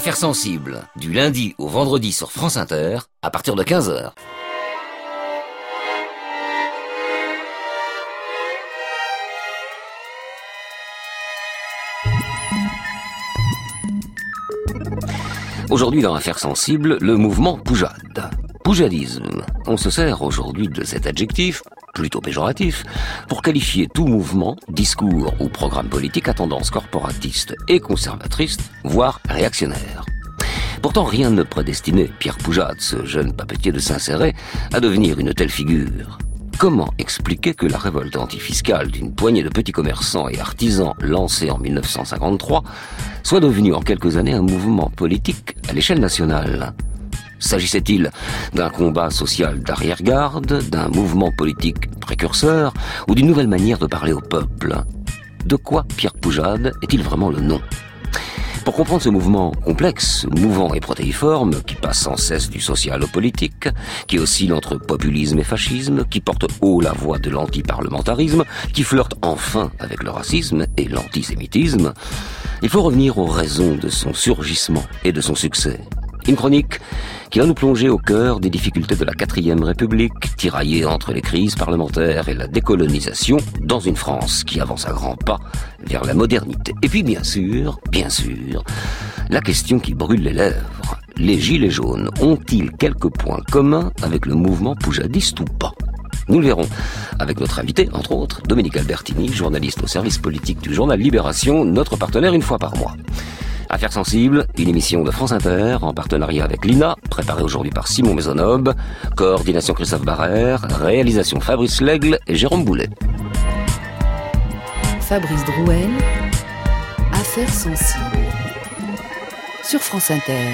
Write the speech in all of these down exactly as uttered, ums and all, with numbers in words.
Affaires sensibles, du lundi au vendredi sur France Inter, à partir de quinze heures. Aujourd'hui dans Affaires sensibles, le mouvement Poujade. Poujadisme. On se sert aujourd'hui de cet adjectif, plutôt péjoratif, pour qualifier tout mouvement, discours ou programme politique à tendance corporatiste et conservatrice, voire réactionnaire. Pourtant, rien ne prédestinait Pierre Poujade, ce jeune papetier de Saint-Céré, à devenir une telle figure. Comment expliquer que la révolte antifiscale d'une poignée de petits commerçants et artisans lancée en mille neuf cent cinquante-trois soit devenue en quelques années un mouvement politique à l'échelle nationale ? S'agissait-il d'un combat social d'arrière-garde, d'un mouvement politique précurseur ou d'une nouvelle manière de parler au peuple ? De quoi Pierre Poujade est-il vraiment le nom ? Pour comprendre ce mouvement complexe, mouvant et protéiforme, qui passe sans cesse du social au politique, qui oscille entre populisme et fascisme, qui porte haut la voix de l'antiparlementarisme, qui flirte enfin avec le racisme et l'antisémitisme, il faut revenir aux raisons de son surgissement et de son succès. Une chronique qui va nous plonger au cœur des difficultés de la quatrième République, tiraillée entre les crises parlementaires et la décolonisation, dans une France qui avance à grands pas vers la modernité. Et puis bien sûr, bien sûr, la question qui brûle les lèvres. Les gilets jaunes ont-ils quelques points communs avec le mouvement poujadiste ou pas ? Nous le verrons avec notre invité, entre autres, Dominique Albertini, journaliste au service politique du journal Libération, notre partenaire une fois par mois. Affaires sensibles, une émission de France Inter en partenariat avec l'I N A, préparée aujourd'hui par Simon Maisonneuve, coordination Christophe Barrère, réalisation Fabrice Lègle et Jérôme Boulet. Fabrice Drouel, Affaires sensibles, sur France Inter.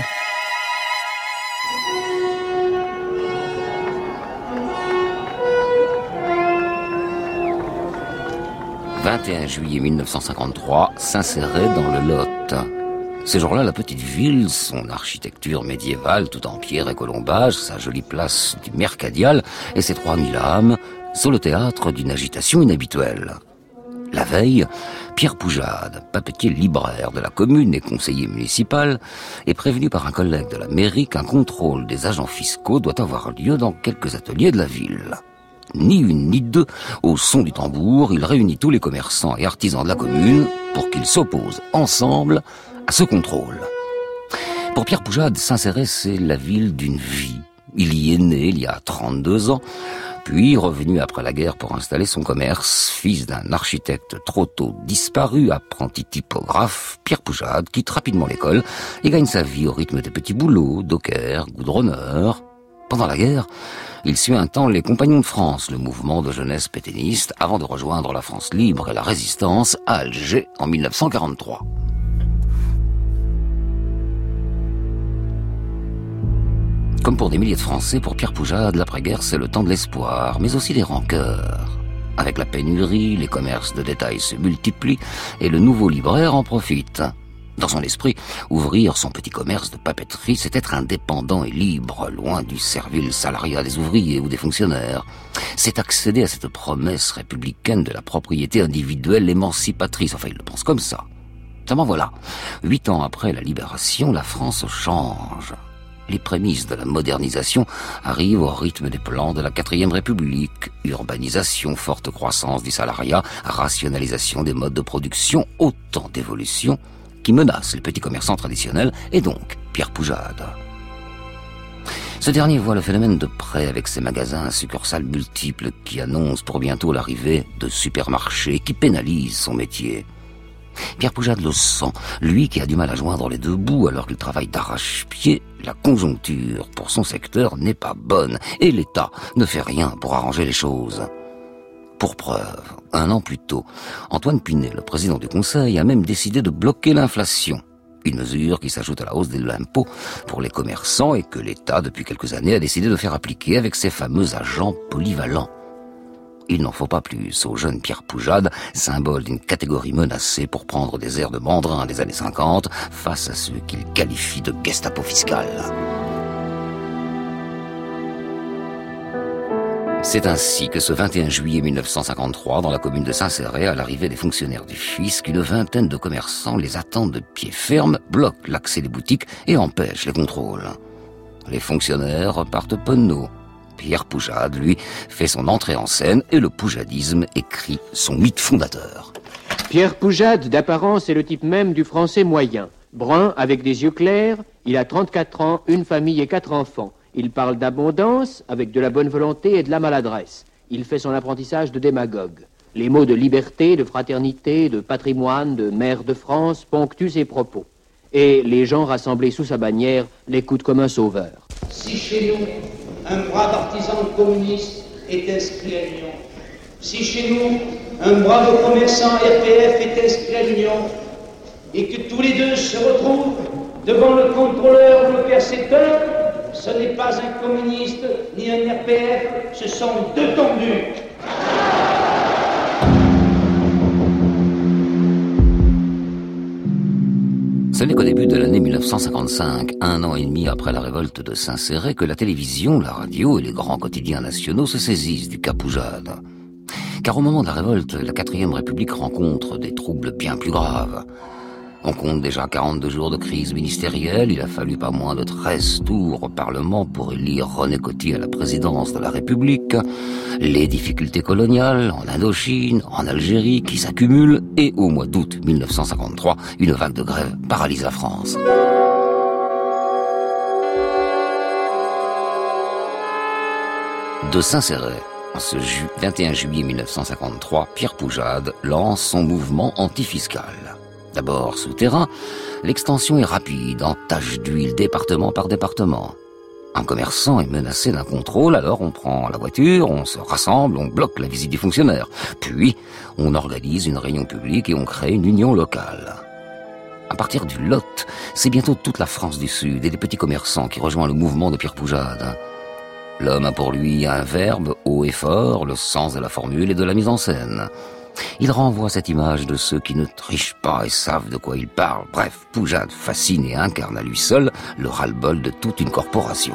vingt et un juillet mille neuf cent cinquante-trois, Saint-Céré dans le Lot. Ce jour-là, la petite ville, son architecture médiévale, tout en pierre et colombage, sa jolie place du Mercadial et ses trois mille âmes, sont le théâtre d'une agitation inhabituelle. La veille, Pierre Poujade, papetier libraire de la commune et conseiller municipal, est prévenu par un collègue de la mairie qu'un contrôle des agents fiscaux doit avoir lieu dans quelques ateliers de la ville. Ni une ni deux, au son du tambour, il réunit tous les commerçants et artisans de la commune pour qu'ils s'opposent ensemble à ce contrôle. Pour Pierre Poujade, Saint-Céré, c'est la ville d'une vie. Il y est né il y a trente-deux ans, puis revenu après la guerre pour installer son commerce, fils d'un architecte trop tôt disparu, apprenti typographe, Pierre Poujade quitte rapidement l'école et gagne sa vie au rythme des petits boulots, docker, goudronneur. Pendant la guerre, il suit un temps les Compagnons de France, le mouvement de jeunesse pétainiste, avant de rejoindre la France libre et la résistance à Alger en mille neuf cent quarante-trois. Comme pour des milliers de Français, pour Pierre Poujade, l'après-guerre, c'est le temps de l'espoir, mais aussi des rancœurs. Avec la pénurie, les commerces de détail se multiplient et le nouveau libraire en profite. Dans son esprit, ouvrir son petit commerce de papeterie, c'est être indépendant et libre, loin du servile salariat des ouvriers ou des fonctionnaires. C'est accéder à cette promesse républicaine de la propriété individuelle émancipatrice. Enfin, il le pense comme ça. Seulement voilà, huit ans après la libération, la France change. Les prémices de la modernisation arrivent au rythme des plans de la quatrième République. Urbanisation, forte croissance du salariat, rationalisation des modes de production, autant d'évolutions qui menacent les petits commerçants traditionnels et donc Pierre Poujade. Ce dernier voit le phénomène de près avec ses magasins à succursales multiples qui annoncent pour bientôt l'arrivée de supermarchés qui pénalisent son métier. Pierre Poujade le sent, lui qui a du mal à joindre les deux bouts alors qu'il travaille d'arrache-pied. La conjoncture pour son secteur n'est pas bonne et l'État ne fait rien pour arranger les choses. Pour preuve, un an plus tôt, Antoine Pinet, le président du Conseil, a même décidé de bloquer l'inflation. Une mesure qui s'ajoute à la hausse de l'impôt pour les commerçants et que l'État, depuis quelques années, a décidé de faire appliquer avec ses fameux agents polyvalents. Il n'en faut pas plus au jeune Pierre Poujade, symbole d'une catégorie menacée pour prendre des airs de mandrin des années cinquante face à ceux qu'il qualifie de Gestapo fiscal. C'est ainsi que ce vingt et un juillet mille neuf cent cinquante-trois, dans la commune de Saint-Céré, à l'arrivée des fonctionnaires du fisc, une vingtaine de commerçants les attendent de pied ferme, bloquent l'accès des boutiques et empêchent les contrôles. Les fonctionnaires repartent penauds. Pierre Poujade, lui, fait son entrée en scène et le poujadisme écrit son mythe fondateur. Pierre Poujade, d'apparence, est le type même du français moyen. Brun, avec des yeux clairs, il a trente-quatre ans, une famille et quatre enfants. Il parle d'abondance, avec de la bonne volonté et de la maladresse. Il fait son apprentissage de démagogue. Les mots de liberté, de fraternité, de patrimoine, de mère de France ponctuent ses propos. Et les gens rassemblés sous sa bannière l'écoutent comme un sauveur. Si chez nous, un brave artisan communiste est inscrit à l'Union, si chez nous, un brave commerçant R P F est inscrit à l'Union, et que tous les deux se retrouvent devant le contrôleur ou le percepteur, ce n'est pas un communiste ni un R P F, ce sont deux tondus. Ce n'est qu'au début de l'année mille neuf cent cinquante-cinq, un an et demi après la révolte de Saint-Céré, que la télévision, la radio et les grands quotidiens nationaux se saisissent du cas Poujade. Car au moment de la révolte, la quatrième République rencontre des troubles bien plus graves. On compte déjà quarante-deux jours de crise ministérielle, il a fallu pas moins de treize tours au Parlement pour élire René Coty à la présidence de la République, les difficultés coloniales en Indochine, en Algérie qui s'accumulent, et au mois d'août mille neuf cent cinquante-trois, une vague de grève paralyse la France. De Saint-Céré, ce ju- vingt et un juillet mille neuf cent cinquante-trois, Pierre Poujade lance son mouvement antifiscal. D'abord souterrain, l'extension est rapide, en taches d'huile département par département. Un commerçant est menacé d'un contrôle, alors on prend la voiture, on se rassemble, on bloque la visite du fonctionnaire. Puis, on organise une réunion publique et on crée une union locale. À partir du Lot, c'est bientôt toute la France du Sud et des petits commerçants qui rejoignent le mouvement de Pierre Poujade. L'homme a pour lui un verbe haut et fort, le sens de la formule et de la mise en scène. Il renvoie cette image de ceux qui ne trichent pas et savent de quoi ils parlent. Bref, Poujade fascine et incarne à lui seul le ras-le-bol de toute une corporation.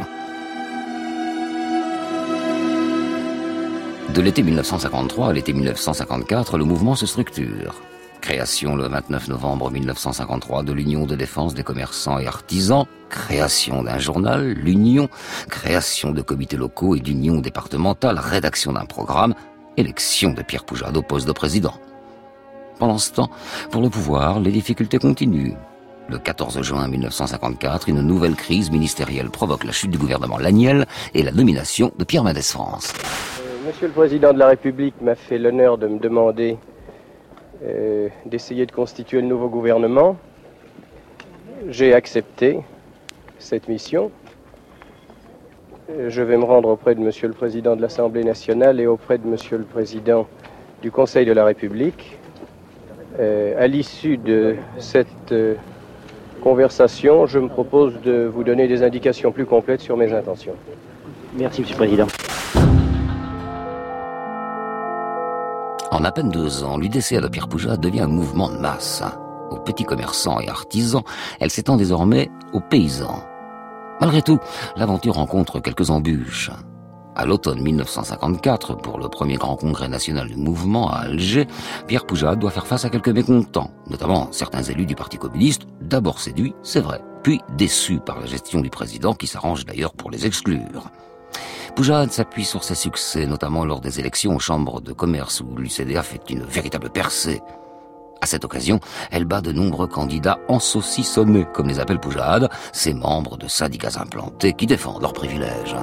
De l'été mille neuf cent cinquante-trois à l'été mille neuf cent cinquante-quatre, le mouvement se structure. Création le vingt-neuf novembre mille neuf cent cinquante-trois de l'Union de défense des commerçants et artisans, création d'un journal, l'Union, création de comités locaux et d'unions départementales, rédaction d'un programme, élection de Pierre Poujade au poste de président. Pendant ce temps, pour le pouvoir, les difficultés continuent. Le quatorze juin mille neuf cent cinquante-quatre, une nouvelle crise ministérielle provoque la chute du gouvernement Laniel et la nomination de Pierre Mendès France. Euh, Monsieur le Président de la République m'a fait l'honneur de me demander euh, d'essayer de constituer le nouveau gouvernement. J'ai accepté cette mission. Je vais me rendre auprès de Monsieur le Président de l'Assemblée nationale et auprès de Monsieur le Président du Conseil de la République. Euh, à l'issue de cette euh, conversation, je me propose de vous donner des indications plus complètes sur mes intentions. Merci, Monsieur le Président. En à peine deux ans, l'U D C A de Pierre Poujade devient un mouvement de masse. Aux petits commerçants et artisans, elle s'étend désormais aux paysans. Malgré tout, l'aventure rencontre quelques embûches. À l'automne mille neuf cent cinquante-quatre, pour le premier grand congrès national du mouvement à Alger, Pierre Poujade doit faire face à quelques mécontents, notamment certains élus du Parti communiste, d'abord séduits, c'est vrai, puis déçus par la gestion du président qui s'arrange d'ailleurs pour les exclure. Poujade s'appuie sur ses succès, notamment lors des élections aux chambres de commerce où l'U C D A fait une véritable percée. À cette occasion, elle bat de nombreux candidats ensaucissonnés, comme les appelle Poujade, ces membres de syndicats implantés qui défendent leurs privilèges.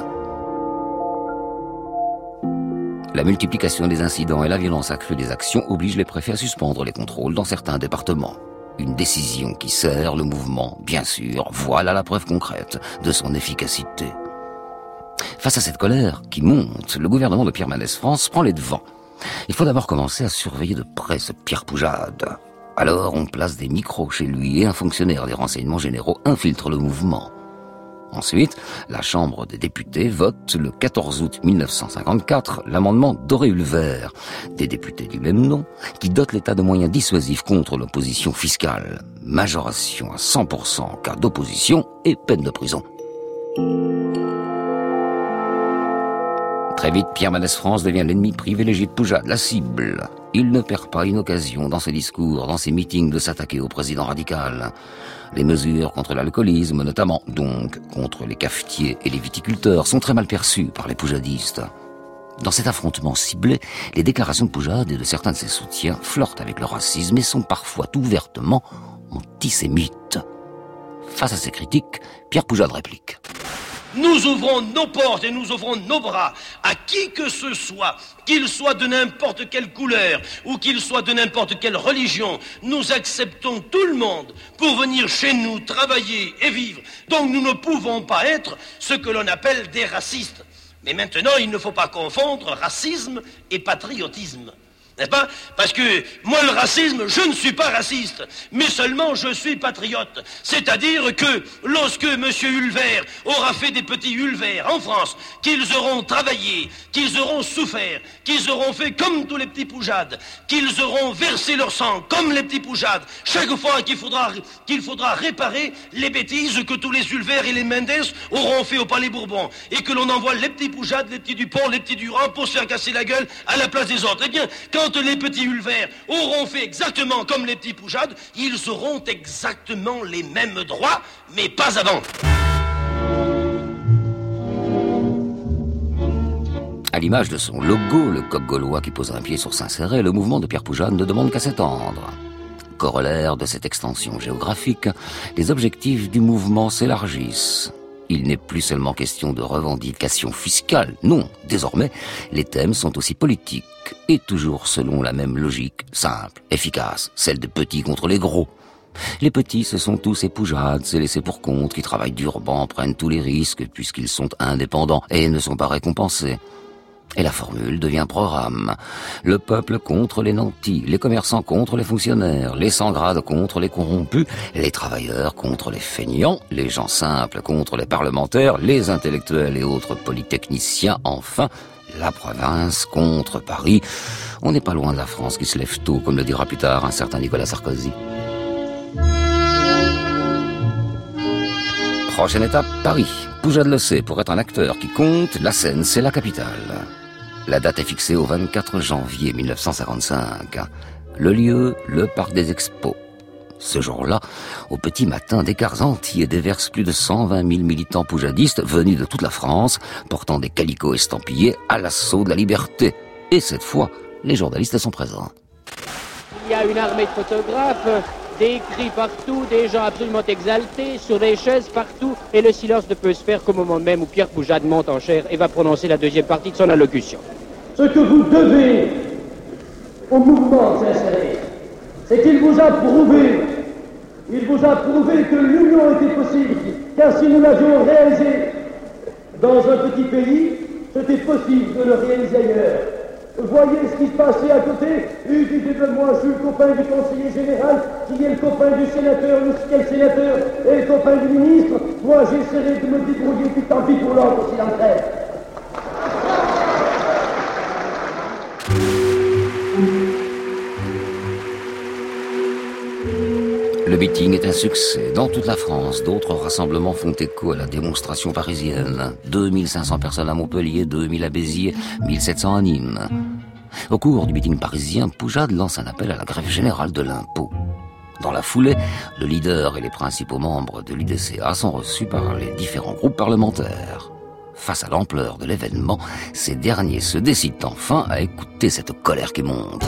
La multiplication des incidents et la violence accrue des actions obligent les préfets à suspendre les contrôles dans certains départements. Une décision qui sert le mouvement, bien sûr, voilà la preuve concrète de son efficacité. Face à cette colère qui monte, le gouvernement de Pierre Mendès France prend les devants. Il faut d'abord commencer à surveiller de près ce Pierre Poujade. Alors on place des micros chez lui et un fonctionnaire des renseignements généraux infiltre le mouvement. Ensuite, la Chambre des députés vote le quatorze août mille neuf cent cinquante-quatre l'amendement Doré-Hulvert, des députés du même nom, qui dote l'État de moyens dissuasifs contre l'opposition fiscale. Majoration à cent pour cent en cas d'opposition et peine de prison. Très vite, Pierre Mendès France devient l'ennemi privilégié de Poujade, la cible. Il ne perd pas une occasion dans ses discours, dans ses meetings, de s'attaquer au président radical. Les mesures contre l'alcoolisme, notamment, donc contre les cafetiers et les viticulteurs, sont très mal perçues par les poujadistes. Dans cet affrontement ciblé, les déclarations de Poujade et de certains de ses soutiens flirtent avec le racisme et sont parfois ouvertement antisémites. Face à ces critiques, Pierre Poujade réplique. Nous ouvrons nos portes et nous ouvrons nos bras à qui que ce soit, qu'il soit de n'importe quelle couleur ou qu'il soit de n'importe quelle religion. Nous acceptons tout le monde pour venir chez nous travailler et vivre. Donc nous ne pouvons pas être ce que l'on appelle des racistes. Mais maintenant, il ne faut pas confondre racisme et patriotisme. N'est-ce pas? Parce que moi, le racisme, je ne suis pas raciste, mais seulement je suis patriote. C'est-à-dire que lorsque M. Hulver aura fait des petits Hulver en France, qu'ils auront travaillé, qu'ils auront souffert, qu'ils auront fait comme tous les petits Poujades, qu'ils auront versé leur sang comme les petits Poujades, chaque fois qu'il faudra, qu'il faudra réparer les bêtises que tous les Hulver et les Mendes auront fait au Palais Bourbon, et que l'on envoie les petits Poujades, les petits Dupont, les petits Durand pour se faire casser la gueule à la place des autres. Eh bien, quand Quand les petits Hulver auront fait exactement comme les petits Poujades, ils auront exactement les mêmes droits, mais pas avant. À l'image de son logo, le coq gaulois qui pose un pied sur Saint-Céré, le mouvement de Pierre Poujade ne demande qu'à s'étendre. Corollaire de cette extension géographique, les objectifs du mouvement s'élargissent. Il n'est plus seulement question de revendications fiscales, non, désormais, les thèmes sont aussi politiques, et toujours selon la même logique, simple, efficace, celle des petits contre les gros. Les petits, ce sont tous ces Poujades, ces laissés pour compte, qui travaillent durement, prennent tous les risques, puisqu'ils sont indépendants et ne sont pas récompensés. Et la formule devient programme. Le peuple contre les nantis, les commerçants contre les fonctionnaires, les sans-grades contre les corrompus, les travailleurs contre les feignants, les gens simples contre les parlementaires, les intellectuels et autres polytechniciens, enfin, la province contre Paris. On n'est pas loin de la France qui se lève tôt, comme le dira plus tard un certain Nicolas Sarkozy. Prochaine étape, Paris. Poujade le sait, pour être un acteur qui compte, la Seine, c'est la capitale. La date est fixée au vingt-quatre janvier mille neuf cent cinquante-cinq. Le lieu, le parc des Expos. Ce jour-là, au petit matin, des cars entiers déversent plus de cent vingt mille militants poujadistes venus de toute la France, portant des calicots estampillés à l'assaut de la liberté. Et cette fois, les journalistes sont présents. Il y a une armée de photographes, des cris partout, des gens absolument exaltés, sur des chaises partout, et le silence ne peut se faire qu'au moment même où Pierre Poujade monte en chair et va prononcer la deuxième partie de son allocution. Ce que vous devez au mouvement Saint-Céré, c'est qu'il vous a prouvé, il vous a prouvé que l'union était possible, car si nous l'avions réalisé dans un petit pays, c'était possible de le réaliser ailleurs. Voyez ce qui se passait à côté. Il disait de moi, je suis le copain du conseiller général, qui est le copain du sénateur, qui est le sénateur, et le copain du ministre. Moi, j'essaierai de me débrouiller, puis tant pis pour l'autre s'il en traite. Le meeting est un succès. Dans toute la France, d'autres rassemblements font écho à la démonstration parisienne. deux mille cinq cents personnes à Montpellier, deux mille à Béziers, mille sept cents à Nîmes. Au cours du meeting parisien, Poujade lance un appel à la grève générale de l'impôt. Dans la foulée, le leader et les principaux membres de l'U D C A sont reçus par les différents groupes parlementaires. Face à l'ampleur de l'événement, ces derniers se décident enfin à écouter cette colère qui monte.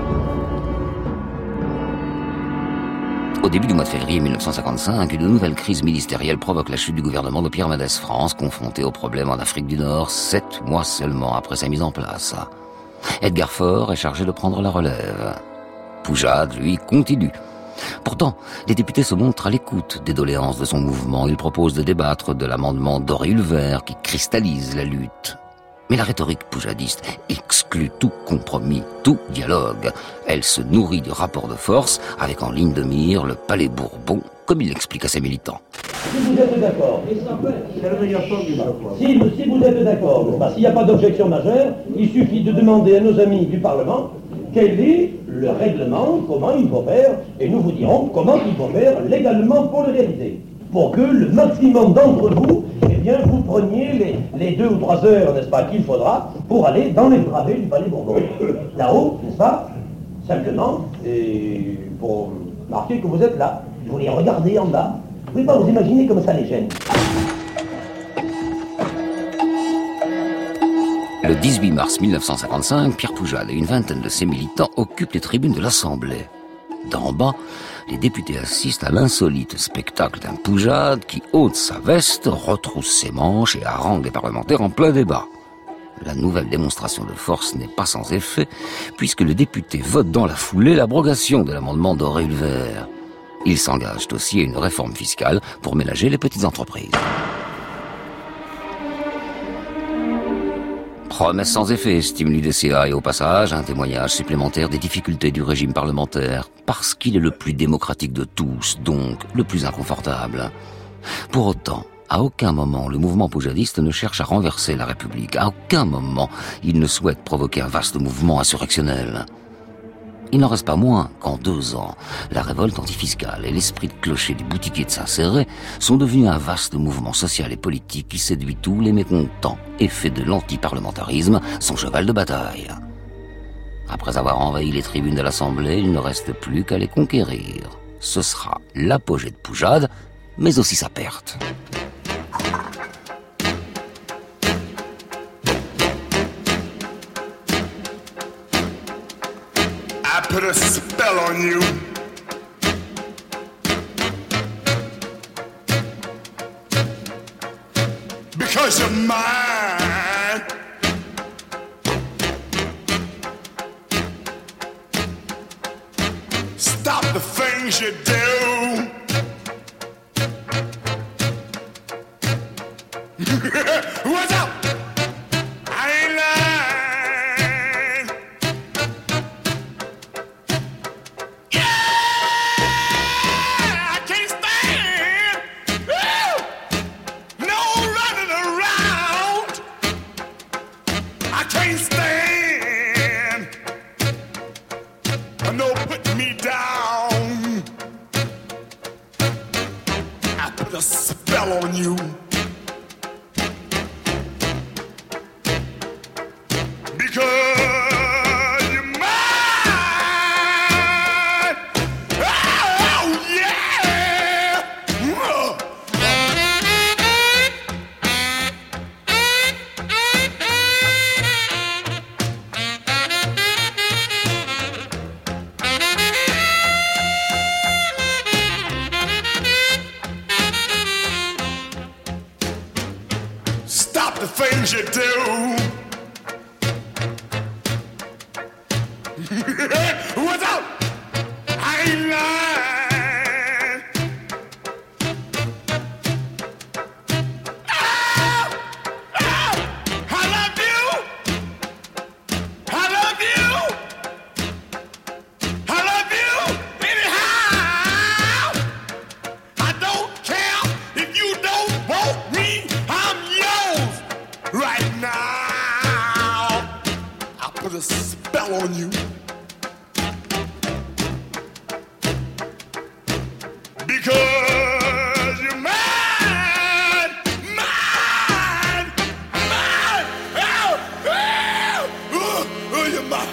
Au début du mois de février mille neuf cent cinquante-cinq, une nouvelle crise ministérielle provoque la chute du gouvernement de Pierre Mendès France, confronté au problème en Afrique du Nord, sept mois seulement après sa mise en place. Edgar Faure est chargé de prendre la relève. Poujade, lui, continue. Pourtant, les députés se montrent à l'écoute des doléances de son mouvement. Ils proposent de débattre de l'amendement d'Oré-Hulver qui cristallise la lutte. Mais la rhétorique poujadiste exclut tout compromis, tout dialogue. Elle se nourrit du rapport de force avec en ligne de mire le Palais Bourbon, comme il l'explique à ses militants. Si vous êtes d'accord, si, si vous êtes d'accord, s'il n'y a pas d'objection majeure, il suffit de demander à nos amis du Parlement quel est le règlement, comment il faut faire, et nous vous dirons comment il faut faire légalement pour le réaliser. Pour que le maximum d'entre vous, eh bien, vous preniez les, les deux ou trois heures, n'est-ce pas, qu'il faudra pour aller dans les travées du Palais Bourbon. Là-haut, n'est-ce pas, simplement, et pour marquer que vous êtes là. Vous les regardez en bas. Vous ne pouvez pas vous imaginer comme ça les gêne. Le dix-huit mars mille neuf cent cinquante-cinq, Pierre Poujade et une vingtaine de ses militants occupent les tribunes de l'Assemblée. D'en bas, les députés assistent à l'insolite spectacle d'un Poujade qui ôte sa veste, retrousse ses manches et harangue les parlementaires en plein débat. La nouvelle démonstration de force n'est pas sans effet, puisque le député vote dans la foulée l'abrogation de l'amendement d'Auré-Hulvert. Ils s'engagent aussi à une réforme fiscale pour ménager les petites entreprises. Promesse sans effet, estime l'U D C A, et au passage, un témoignage supplémentaire des difficultés du régime parlementaire, parce qu'il est le plus démocratique de tous, donc le plus inconfortable. Pour autant, à aucun moment le mouvement poujadiste ne cherche à renverser la République, à aucun moment il ne souhaite provoquer un vaste mouvement insurrectionnel. Il n'en reste pas moins qu'en deux ans, la révolte antifiscale et l'esprit de clocher du boutiquier de Saint-Céré sont devenus un vaste mouvement social et politique qui séduit tous les mécontents et fait de l'antiparlementarisme son cheval de bataille. Après avoir envahi les tribunes de l'Assemblée, il ne reste plus qu'à les conquérir. Ce sera l'apogée de Poujade, mais aussi sa perte. Put a spell on you. Because you're mine. Stop the things you do. What's up? I ain't lying. On you because you're mine. Oh yeah. Whoa. The things you do. What's up? I ain't lying. Oh, oh, I love you. I love you. I love you anyhow. I don't care if you don't want me. I'm yours. Right now, I put a spell on you. Because you're mine, mine, mine. Oh, oh, oh, oh, you're mine.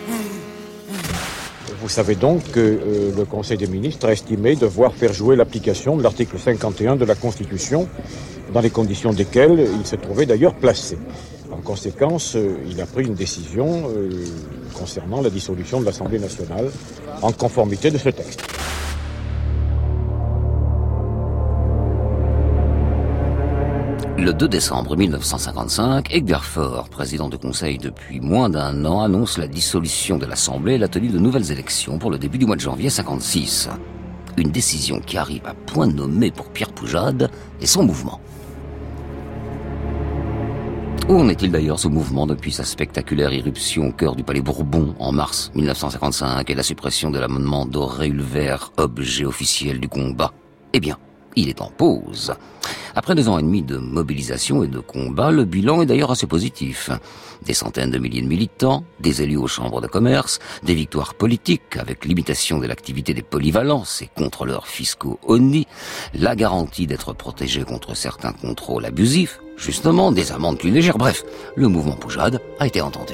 Vous savez donc que euh, le Conseil des ministres a estimé devoir faire jouer l'application de l'article cinquante et un de la Constitution, dans les conditions desquelles il se trouvait d'ailleurs placé. En conséquence, euh, il a pris une décision euh, concernant la dissolution de l'Assemblée nationale en conformité de ce texte. Le deux décembre mille neuf cent cinquante-cinq, Edgar Faure, président du Conseil depuis moins d'un an, annonce la dissolution de l'Assemblée et la tenue de nouvelles élections pour le début du mois de janvier cinquante-six. Une décision qui arrive à point nommé pour Pierre Poujade et son mouvement. Où en est-il d'ailleurs ce mouvement depuis sa spectaculaire irruption au cœur du Palais Bourbon en mars mille neuf cent cinquante-cinq et la suppression de l'amendement d'Auré-Hulvert, objet officiel du combat? Eh bien, il est en pause. Après deux ans et demi de mobilisation et de combat, le bilan est d'ailleurs assez positif. Des centaines de milliers de militants, des élus aux chambres de commerce, des victoires politiques avec limitation de l'activité des polyvalences et contrôleurs fiscaux O N I, la garantie d'être protégé contre certains contrôles abusifs, justement, des amendes plus légères. Bref, le mouvement Poujade a été entendu.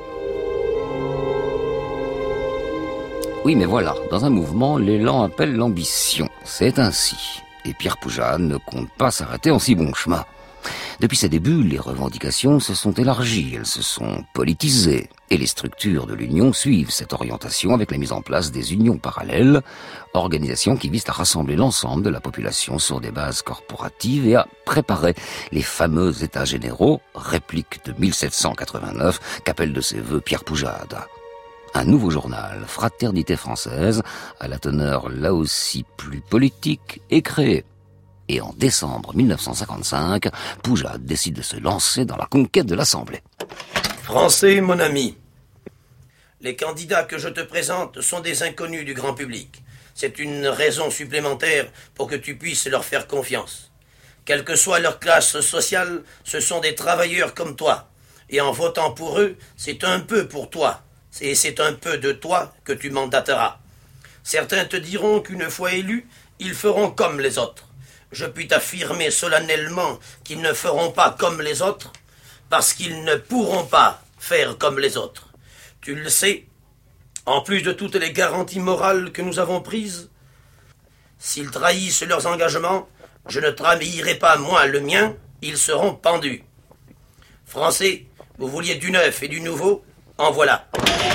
Oui, mais voilà, dans un mouvement, l'élan appelle l'ambition. C'est ainsi. Et Pierre Poujade ne compte pas s'arrêter en si bon chemin. Depuis ses débuts, les revendications se sont élargies, elles se sont politisées, et les structures de l'Union suivent cette orientation avec la mise en place des unions parallèles, organisations qui visent à rassembler l'ensemble de la population sur des bases corporatives et à préparer les fameux États généraux, réplique de mille sept cent quatre-vingt-neuf, qu'appelle de ses voeux Pierre Poujade. Un nouveau journal, Fraternité française, à la teneur là aussi plus politique, est créé. Et en décembre mille neuf cent cinquante-cinq, Poujade décide de se lancer dans la conquête de l'Assemblée. Français, mon ami, les candidats que je te présente sont des inconnus du grand public. C'est une raison supplémentaire pour que tu puisses leur faire confiance. Quelle que soit leur classe sociale, ce sont des travailleurs comme toi. Et en votant pour eux, c'est un peu pour toi. Et c'est un peu de toi que tu mandateras. Certains te diront qu'une fois élus, ils feront comme les autres. Je puis t'affirmer solennellement qu'ils ne feront pas comme les autres, parce qu'ils ne pourront pas faire comme les autres. Tu le sais, en plus de toutes les garanties morales que nous avons prises, s'ils trahissent leurs engagements, je ne trahirai pas moi le mien, ils seront pendus. Français, vous vouliez du neuf et du nouveau, en voilà.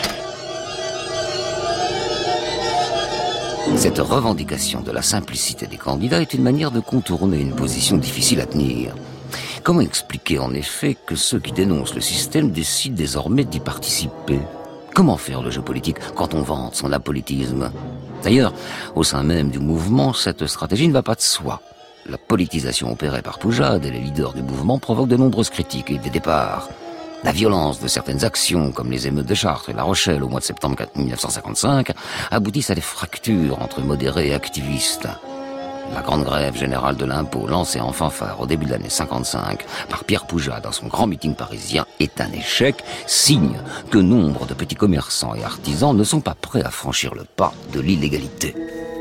Cette revendication de la simplicité des candidats est une manière de contourner une position difficile à tenir. Comment expliquer en effet que ceux qui dénoncent le système décident désormais d'y participer ? Comment faire le jeu politique quand on vante son apolitisme ? D'ailleurs, au sein même du mouvement, cette stratégie ne va pas de soi. La politisation opérée par Poujade et les leaders du mouvement provoque de nombreuses critiques et des départs. La violence de certaines actions, comme les émeutes de Chartres et La Rochelle au mois de septembre mille neuf cent cinquante-cinq, aboutissent à des fractures entre modérés et activistes. La grande grève générale de l'impôt, lancée en fanfare au début de l'année cinquante-cinq par Pierre Poujade dans son grand meeting parisien, est un échec, signe que nombre de petits commerçants et artisans ne sont pas prêts à franchir le pas de l'illégalité.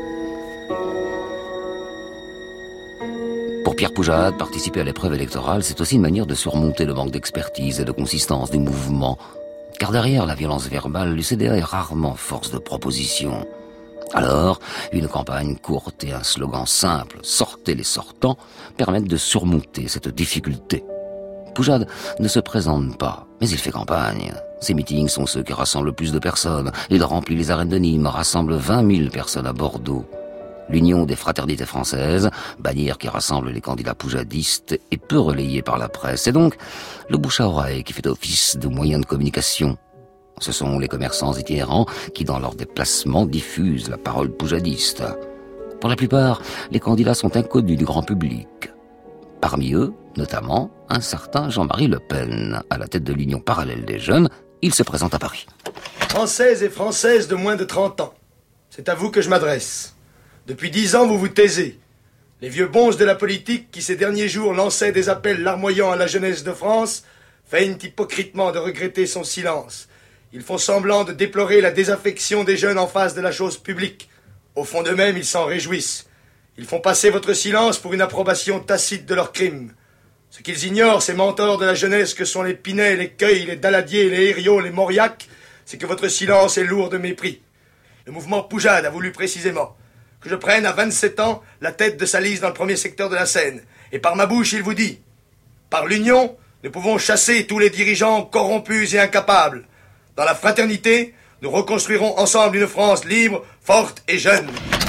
Pour Pierre Poujade, participer à l'épreuve électorale, c'est aussi une manière de surmonter le manque d'expertise et de consistance du mouvement. Car derrière la violence verbale, l'U C D A est rarement force de proposition. Alors, une campagne courte et un slogan simple, « Sortez les sortants », permettent de surmonter cette difficulté. Poujade ne se présente pas, mais il fait campagne. Ses meetings sont ceux qui rassemblent le plus de personnes. Il remplit les arènes de Nîmes, rassemble vingt mille personnes à Bordeaux. L'Union des fraternités françaises, bannière qui rassemble les candidats poujadistes, est peu relayée par la presse. C'est donc le bouche à oreille qui fait office de moyen de communication. Ce sont les commerçants itinérants qui, dans leurs déplacements, diffusent la parole poujadiste. Pour la plupart, les candidats sont inconnus du grand public. Parmi eux, notamment, un certain Jean-Marie Le Pen, à la tête de l'Union parallèle des jeunes. Il se présente à Paris. Françaises et Françaises de moins de trente ans, c'est à vous que je m'adresse. Depuis dix ans, vous vous taisez. Les vieux bonzes de la politique qui, ces derniers jours, lançaient des appels larmoyants à la jeunesse de France, feignent hypocritement de regretter son silence. Ils font semblant de déplorer la désaffection des jeunes en face de la chose publique. Au fond d'eux-mêmes, ils s'en réjouissent. Ils font passer votre silence pour une approbation tacite de leurs crimes. Ce qu'ils ignorent, ces menteurs de la jeunesse que sont les Pinet, les Cueil, les Daladier, les Herriot, les Mauriac, c'est que votre silence est lourd de mépris. Le mouvement Poujade a voulu précisément que je prenne à vingt-sept ans la tête de sa liste dans le premier secteur de la Seine. Et par ma bouche, il vous dit, par l'union, nous pouvons chasser tous les dirigeants corrompus et incapables. Dans la fraternité, nous reconstruirons ensemble une France libre, forte et jeune.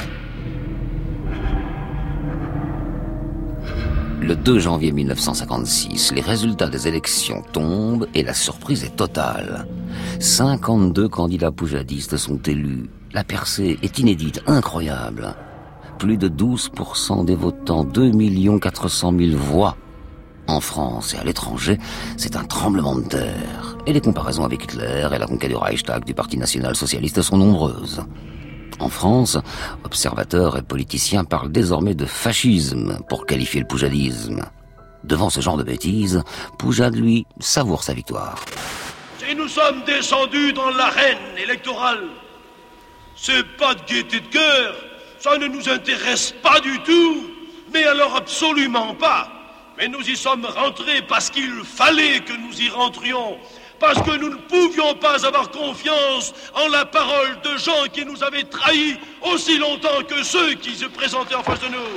Le deux janvier mille neuf cent cinquante-six, les résultats des élections tombent et la surprise est totale. cinquante-deux candidats poujadistes sont élus. La percée est inédite, incroyable. Plus de douze pour cent des votants, deux millions quatre cent mille voix. En France et à l'étranger, c'est un tremblement de terre. Et les comparaisons avec Hitler et la conquête du Reichstag du Parti national-socialiste sont nombreuses. En France, observateurs et politiciens parlent désormais de fascisme pour qualifier le poujadisme. Devant ce genre de bêtises, Poujade, lui, savoure sa victoire. Si nous sommes descendus dans l'arène électorale, c'est pas de gaieté de cœur, ça ne nous intéresse pas du tout, mais alors absolument pas. Mais nous y sommes rentrés parce qu'il fallait que nous y rentrions, parce que nous ne pouvions pas avoir confiance en la parole de gens qui nous avaient trahis aussi longtemps que ceux qui se présentaient en face de nous.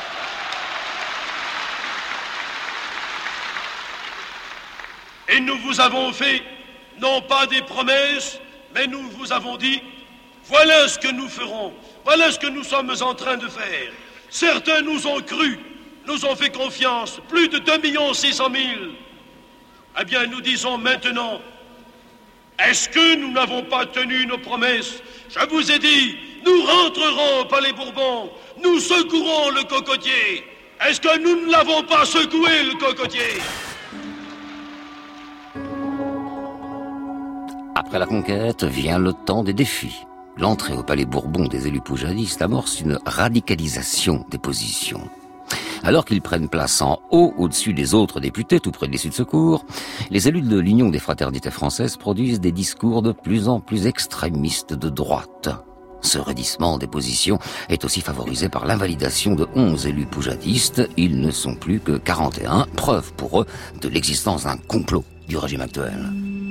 Et nous vous avons fait, non pas des promesses, mais nous vous avons dit, voilà ce que nous ferons, voilà ce que nous sommes en train de faire. Certains nous ont cru, nous ont fait confiance, plus de deux millions six cent mille. Eh bien, nous disons maintenant, est-ce que nous n'avons pas tenu nos promesses? Je vous ai dit, nous rentrerons au Palais Bourbon, nous secouerons le cocotier. Est-ce que nous ne l'avons pas secoué, le cocotier? Après la conquête, vient le temps des défis. L'entrée au Palais Bourbon des élus poujadistes amorce une radicalisation des positions. Alors qu'ils prennent place en haut, au-dessus des autres députés, tout près de l'issue de secours, les élus de l'Union des fraternités françaises produisent des discours de plus en plus extrémistes de droite. Ce raidissement des positions est aussi favorisé par l'invalidation de onze élus poujadistes. Ils ne sont plus que quarante et un, preuve pour eux de l'existence d'un complot du régime actuel.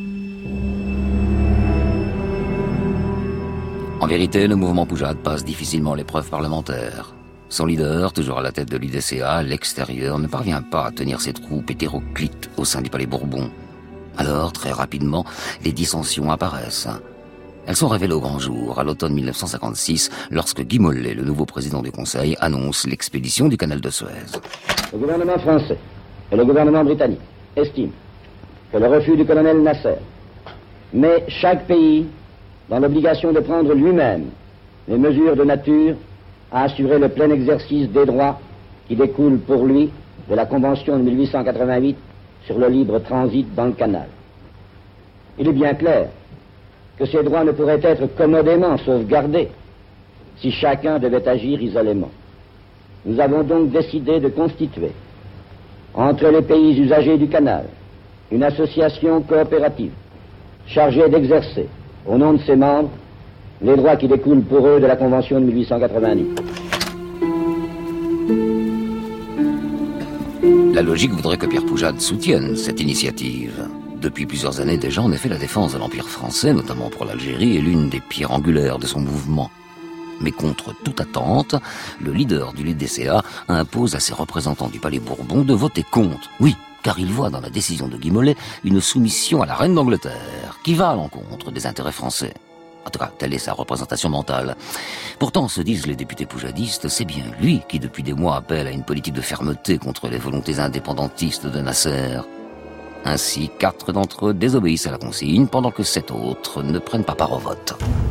En vérité, le mouvement Poujade passe difficilement l'épreuve parlementaire. Son leader, toujours à la tête de l'U D C A, l'extérieur, ne parvient pas à tenir ses troupes hétéroclites au sein du Palais Bourbon. Alors, très rapidement, les dissensions apparaissent. Elles sont révélées au grand jour, à l'automne mille neuf cent cinquante-six, lorsque Guy Mollet, le nouveau président du Conseil, annonce l'expédition du canal de Suez. Le gouvernement français et le gouvernement britannique estiment que le refus du colonel Nasser met chaque pays dans l'obligation de prendre lui-même les mesures de nature à assurer le plein exercice des droits qui découlent pour lui de la Convention de mille huit cent quatre-vingt-huit sur le libre transit dans le canal. Il est bien clair que ces droits ne pourraient être commodément sauvegardés si chacun devait agir isolément. Nous avons donc décidé de constituer entre les pays usagers du canal une association coopérative chargée d'exercer au nom de ses membres les droits qui découlent pour eux de la Convention de mille huit cent quatre-vingt-huit. La logique voudrait que Pierre Poujade soutienne cette initiative. Depuis plusieurs années déjà, en effet, la défense de l'Empire français, notamment pour l'Algérie, est l'une des pierres angulaires de son mouvement. Mais contre toute attente, le leader du L D C A impose à ses représentants du Palais Bourbon de voter contre. Oui, car il voit dans la décision de Guy Mollet une soumission à la reine d'Angleterre, qui va à l'encontre des intérêts français. En tout cas, telle est sa représentation mentale. Pourtant, se disent les députés poujadistes, c'est bien lui qui depuis des mois appelle à une politique de fermeté contre les volontés indépendantistes de Nasser. Ainsi, quatre d'entre eux désobéissent à la consigne, pendant que sept autres ne prennent pas part au vote.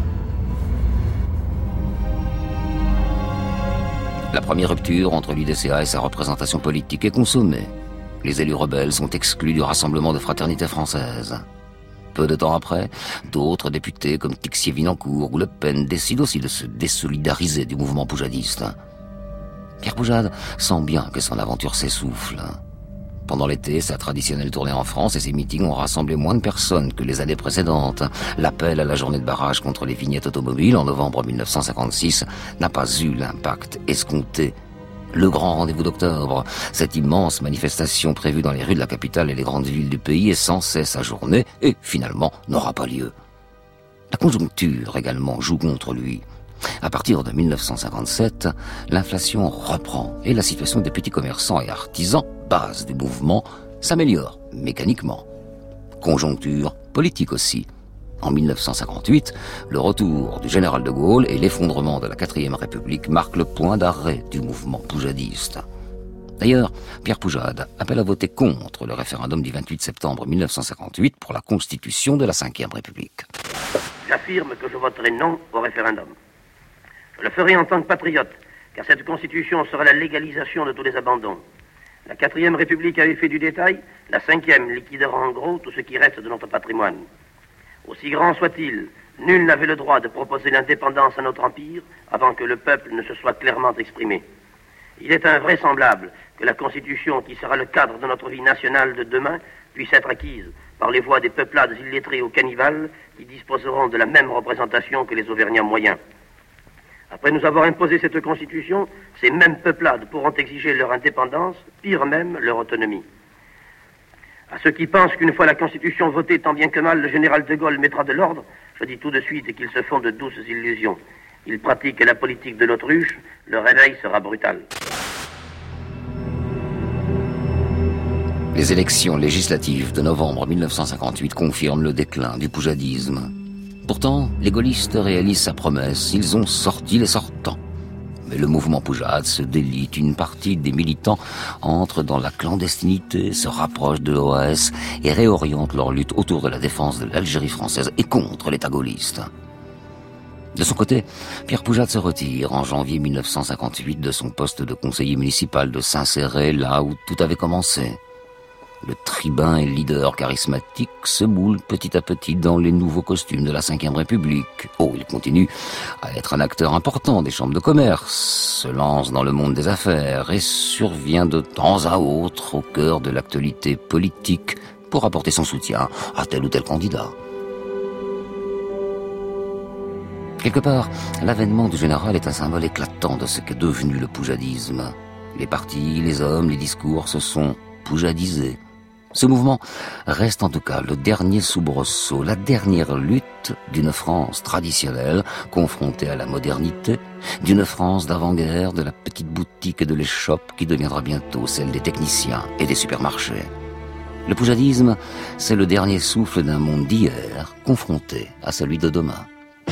La première rupture entre l'U D C A et sa représentation politique est consommée. Les élus rebelles sont exclus du rassemblement de fraternité française. Peu de temps après, d'autres députés comme Tixier-Vinancourt ou Le Pen décident aussi de se désolidariser du mouvement poujadiste. Pierre Poujade sent bien que son aventure s'essouffle. Pendant l'été, sa traditionnelle tournée en France et ses meetings ont rassemblé moins de personnes que les années précédentes. L'appel à la journée de barrage contre les vignettes automobiles en novembre mille neuf cent cinquante-six n'a pas eu l'impact escompté. Le grand rendez-vous d'octobre, cette immense manifestation prévue dans les rues de la capitale et les grandes villes du pays est sans cesse ajournée et finalement n'aura pas lieu. La conjoncture également joue contre lui. À partir de mille neuf cent cinquante-sept, l'inflation reprend et la situation des petits commerçants et artisans, base du mouvement, s'améliore mécaniquement. Conjoncture politique aussi. En mille neuf cent cinquante-huit, le retour du général de Gaulle et l'effondrement de la quatrième République marquent le point d'arrêt du mouvement poujadiste. D'ailleurs, Pierre Poujade appelle à voter contre le référendum du vingt-huit septembre mille neuf cent cinquante-huit pour la constitution de la cinquième République. J'affirme que je voterai non au référendum. Je le ferai en tant que patriote, car cette constitution sera la légalisation de tous les abandons. La quatrième République avait fait du détail, la cinquième liquidera en gros tout ce qui reste de notre patrimoine. Aussi grand soit-il, Nul n'avait le droit de proposer l'indépendance à notre empire avant que le peuple ne se soit clairement exprimé. Il est invraisemblable que la Constitution, qui sera le cadre de notre vie nationale de demain, puisse être acquise par les voix des peuplades illettrées ou cannibales qui disposeront de la même représentation que les Auvergnats moyens. Après nous avoir imposé cette Constitution, ces mêmes peuplades pourront exiger leur indépendance, pire même, leur autonomie. À ceux qui pensent qu'une fois la Constitution votée, tant bien que mal, le général de Gaulle mettra de l'ordre, je dis tout de suite qu'ils se font de douces illusions. Ils pratiquent la politique de l'autruche, le réveil sera brutal. Les élections législatives de novembre mille neuf cent cinquante-huit confirment le déclin du poujadisme. Pourtant, les gaullistes réalisent sa promesse, ils ont sorti les sortants. Mais le mouvement poujade se délite, une partie des militants entre dans la clandestinité, se rapproche de l'O A S et réoriente leur lutte autour de la défense de l'Algérie française et contre l'État gaulliste. De son côté, Pierre Poujade se retire en janvier mille neuf cent cinquante-huit de son poste de conseiller municipal de Saint-Céré, là où tout avait commencé. Le tribun et leader charismatique se moule petit à petit dans les nouveaux costumes de la cinquième République. Oh, il continue à être un acteur important des chambres de commerce, se lance dans le monde des affaires et survient de temps à autre au cœur de l'actualité politique pour apporter son soutien à tel ou tel candidat. Quelque part, l'avènement du général est un symbole éclatant de ce qu'est devenu le poujadisme. Les partis, les hommes, les discours se sont poujadisés. Ce mouvement reste en tout cas le dernier soubresaut, la dernière lutte d'une France traditionnelle confrontée à la modernité, d'une France d'avant-guerre, de la petite boutique et de l'échoppe qui deviendra bientôt celle des techniciens et des supermarchés. Le poujadisme, c'est le dernier souffle d'un monde d'hier confronté à celui de demain.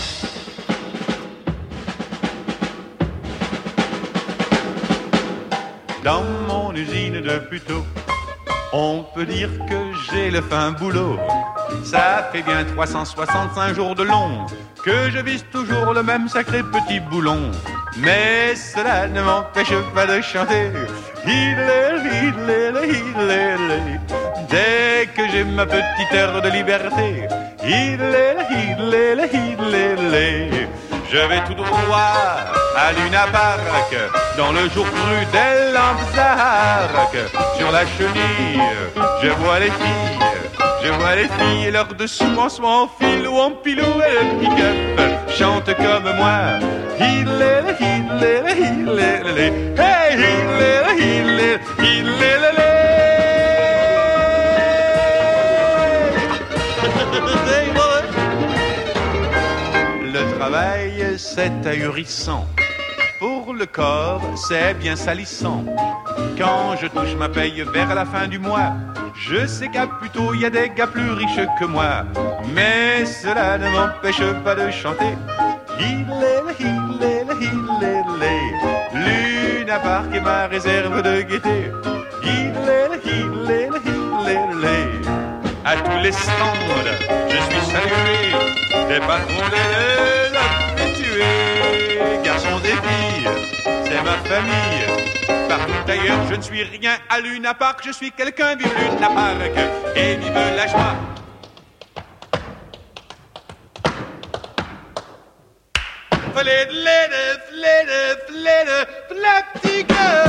Dans mon usine de Puteaux, on peut dire que j'ai le fin boulot. Ça fait bien trois cent soixante-cinq jours de long que je vise toujours le même sacré petit boulon. Mais cela ne m'empêche pas de chanter. Hidlé, hidlé, hidlé. Dès que j'ai ma petite heure de liberté. Hidlé, hidlé, hidlé. Je vais tout droit à Luna Park, dans le jour cru des Lampes. Sur la chenille, je vois les filles, je vois les filles, et leurs dessous en soit en fil ou en pilou, et le pick-up chante comme moi. Hidlé, hidlé, hidlé, hey, hidlé, hidlé, hidlé. Le travail, c'est ahurissant. Pour le corps, c'est bien salissant. Quand je touche ma paye vers la fin du mois, je sais qu'à plutôt il y a des gars plus riches que moi. Mais cela ne m'empêche pas de chanter. Hidlé, hidlé, hidlé. Luna Park est ma réserve de gaieté. Hidlé, hidlé, hidlé. À tous les stands, je suis salué des patrons des habitués. Garçons des filles, c'est ma famille. Partout ailleurs, je ne suis rien à Luna Park. Je suis quelqu'un, vive Luna Park et vive la joie. Flède, flède, flède, flède, la petite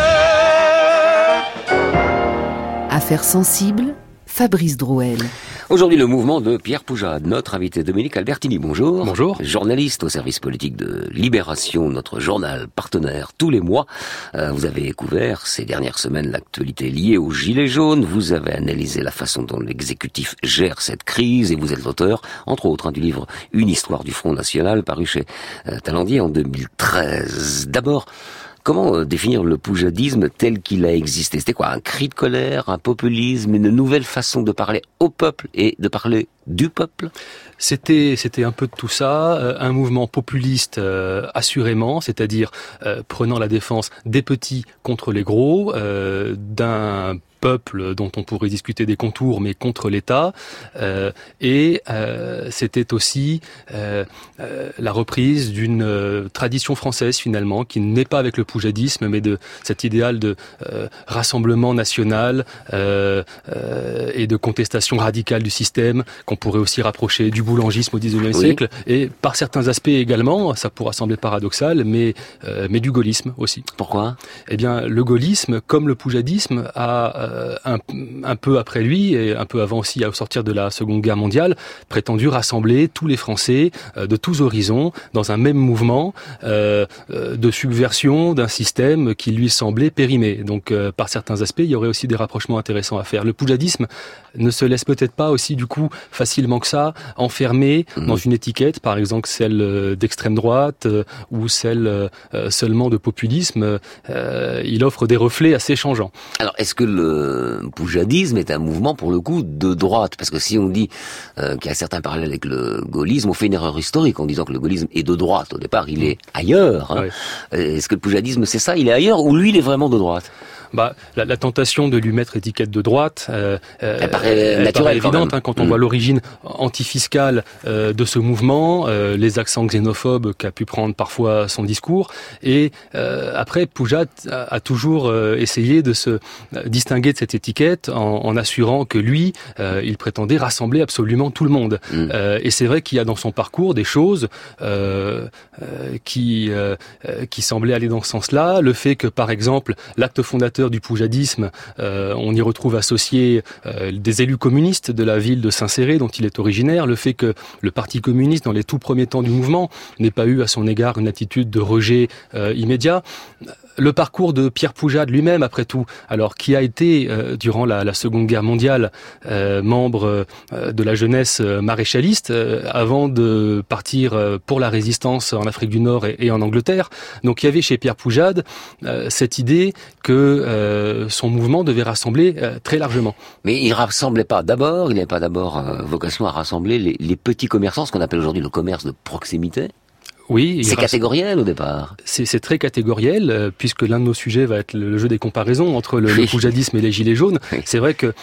cœur. Affaires sensibles, Fabrice Drouel. Aujourd'hui, le mouvement de Pierre Poujade. Notre invité Dominique Albertini, bonjour. Bonjour. Journaliste au service politique de Libération, notre journal partenaire tous les mois. Euh, vous avez couvert ces dernières semaines l'actualité liée aux Gilets jaunes. Vous avez analysé la façon dont l'exécutif gère cette crise et vous êtes l'auteur, entre autres, hein, du livre Une histoire du Front National, paru chez euh, Talandier en deux mille treize. D'abord, comment euh, définir le poujadisme tel qu'il a existé? C'était quoi? Un cri de colère, un populisme, une nouvelle façon de parler au peuple et de parler du peuple? C'était, c'était un peu de tout ça, euh, un mouvement populiste euh, assurément, c'est-à-dire euh, prenant la défense des petits contre les gros, euh, d'un peuple dont on pourrait discuter des contours, mais contre l'État. Euh, et euh, c'était aussi euh, euh, la reprise d'une euh, tradition française, finalement, qui n'est pas avec le poujadisme, mais de cet idéal de euh, rassemblement national euh, euh, et de contestation radicale du système qu'on qu'on pourrait aussi rapprocher du boulangisme au dix-neuvième Oui. siècle, et par certains aspects également, ça pourra sembler paradoxal, mais, euh, mais du gaullisme aussi. Pourquoi ? Eh bien, le gaullisme, comme le poujadisme, a euh, un, un peu après lui, et un peu avant aussi, au sortir de la Seconde Guerre mondiale, prétendu rassembler tous les Français euh, de tous horizons dans un même mouvement euh, euh, de subversion d'un système qui lui semblait périmé. Donc, euh, par certains aspects, il y aurait aussi des rapprochements intéressants à faire. Le poujadisme ne se laisse peut-être pas aussi, du coup, facilement que ça, enfermer mmh. dans une étiquette, par exemple celle d'extrême droite euh, ou celle euh, seulement de populisme. Euh, il offre des reflets assez changeants. Alors, est-ce que le poujadisme est un mouvement, pour le coup, de droite ? Parce que si on dit euh, qu'il y a certains parallèles avec le gaullisme, on fait une erreur historique en disant que le gaullisme est de droite. Au départ, il est ailleurs. Hein. Ouais. Est-ce que le poujadisme, c'est ça ? Il est ailleurs ou lui, il est vraiment de droite ? Bah, la, la tentation de lui mettre étiquette de droite, euh, elle paraît, elle paraît évidente quand, hein, quand on mmh. voit l'origine antifiscale euh, de ce mouvement, euh, les accents xénophobes qu'a pu prendre parfois son discours. Et euh, après, Poujade a, a toujours euh, essayé de se distinguer de cette étiquette en, en assurant que lui, euh, il prétendait rassembler absolument tout le monde. Mmh. Euh, et c'est vrai qu'il y a dans son parcours des choses euh, euh, qui euh, qui semblaient aller dans ce sens-là. Le fait que, par exemple, l'acte fondateur du poujadisme, euh, on y retrouve associé euh, des élus communistes de la ville de Saint-Céré dont il est originaire, le fait que le Parti communiste, dans les tout premiers temps du mouvement, n'ait pas eu à son égard une attitude de rejet euh, immédiat. Le parcours de Pierre Poujade lui-même, après tout, alors qui a été, euh, durant la, la Seconde Guerre mondiale, euh, membre euh, de la jeunesse euh, maréchaliste, euh, avant de partir euh, pour la résistance en Afrique du Nord et, et en Angleterre. Donc il y avait chez Pierre Poujade euh, cette idée que euh, son mouvement devait rassembler euh, très largement. Mais il rassemblait pas d'abord, il n'avait pas d'abord euh, vocation à rassembler les, les petits commerçants, ce qu'on appelle aujourd'hui le commerce de proximité. Oui, c'est catégoriel au départ. C'est, c'est très catégoriel, euh, puisque l'un de nos sujets va être le, le jeu des comparaisons entre le, le poujadisme et les gilets jaunes. Oui. C'est vrai que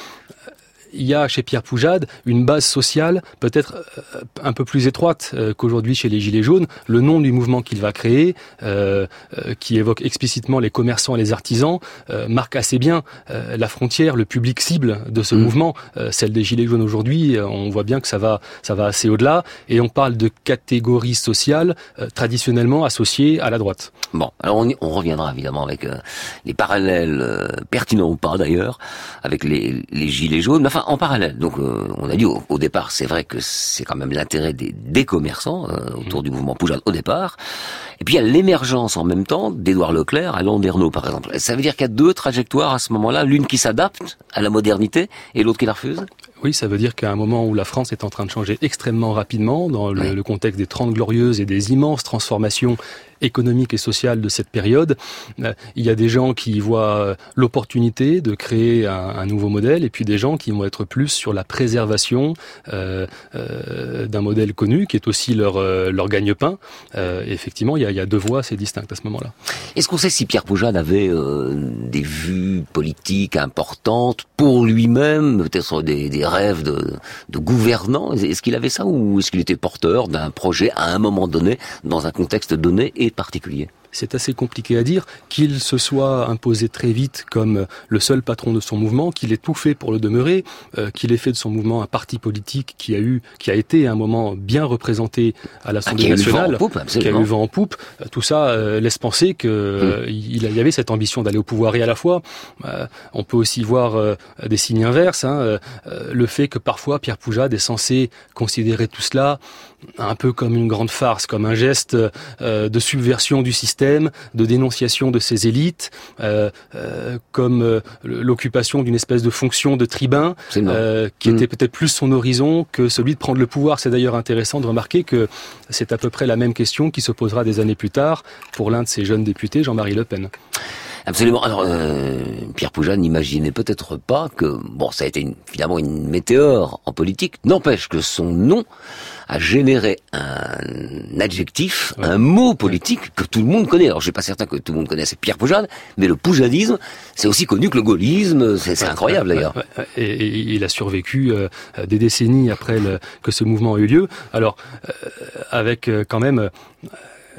il y a chez Pierre Poujade une base sociale peut-être un peu plus étroite qu'aujourd'hui chez les Gilets jaunes. Le nom du mouvement qu'il va créer, euh, euh, qui évoque explicitement les commerçants et les artisans, euh, marque assez bien euh, la frontière, le public cible de ce mmh. mouvement. Euh, celle des Gilets jaunes aujourd'hui, on voit bien que ça va, ça va assez au-delà. Et on parle de catégories sociales euh, traditionnellement associées à la droite. Bon, alors on, y, on reviendra évidemment avec euh, les parallèles euh, pertinents ou pas d'ailleurs avec les, les Gilets jaunes. Mais enfin, en parallèle, donc euh, on a dit au, au départ, c'est vrai que c'est quand même l'intérêt des, des commerçants euh, autour mmh. du mouvement Poujade au départ. Et puis il y a l'émergence en même temps d'Édouard Leclerc à Landerneau, par exemple. Ça veut dire qu'il y a deux trajectoires à ce moment-là, l'une qui s'adapte à la modernité et l'autre qui la refuse ? Oui, ça veut dire qu'à un moment où la France est en train de changer extrêmement rapidement, dans le, oui. le contexte des Trente Glorieuses et des immenses transformations économiques et sociales de cette période, euh, il y a des gens qui voient l'opportunité de créer un, un nouveau modèle, et puis des gens qui vont être plus sur la préservation euh, euh, d'un modèle connu, qui est aussi leur, euh, leur gagne-pain. Euh, et effectivement, il y, a, il y a deux voies assez distinctes à ce moment-là. Est-ce qu'on sait si Pierre Poujade avait euh, des vues politiques importantes pour lui-même, peut-être des, des rêves de, de gouvernant ? Est-ce qu'il avait ça, ou est-ce qu'il était porteur d'un projet à un moment donné, dans un contexte donné et particulier ? C'est assez compliqué à dire. Qu'il se soit imposé très vite comme le seul patron de son mouvement, qu'il ait tout fait pour le demeurer, euh, qu'il ait fait de son mouvement un parti politique qui a eu, qui a été à un moment bien représenté à l'Assemblée ah, nationale, poupe, qui a eu vent en poupe. Tout ça euh, laisse penser que euh, mmh. il y avait cette ambition d'aller au pouvoir, et à la fois, euh, on peut aussi voir euh, des signes inverses. Hein, euh, le fait que parfois Pierre Poujade est censé considérer tout cela un peu comme une grande farce, comme un geste euh, de subversion du système, de dénonciation de ses élites, euh, euh, comme euh, l'occupation d'une espèce de fonction de tribun, euh, qui mmh. était peut-être plus son horizon que celui de prendre le pouvoir. C'est d'ailleurs intéressant de remarquer que c'est à peu près la même question qui se posera des années plus tard pour l'un de ces jeunes députés, Jean-Marie Le Pen. Absolument. Alors, euh, Pierre Poujade n'imaginait peut-être pas que, bon, ça a été une, finalement une météore en politique. N'empêche que son nom a généré un adjectif, ouais. un mot politique que tout le monde connaît. Alors, je suis pas certain que tout le monde connaisse Pierre Poujade, mais le poujadisme, c'est aussi connu que le gaullisme. C'est, c'est ouais, incroyable, ouais, d'ailleurs. Ouais, ouais. Et, et il a survécu euh, des décennies après le, que ce mouvement a eu lieu. Alors, euh, avec euh, quand même... Euh,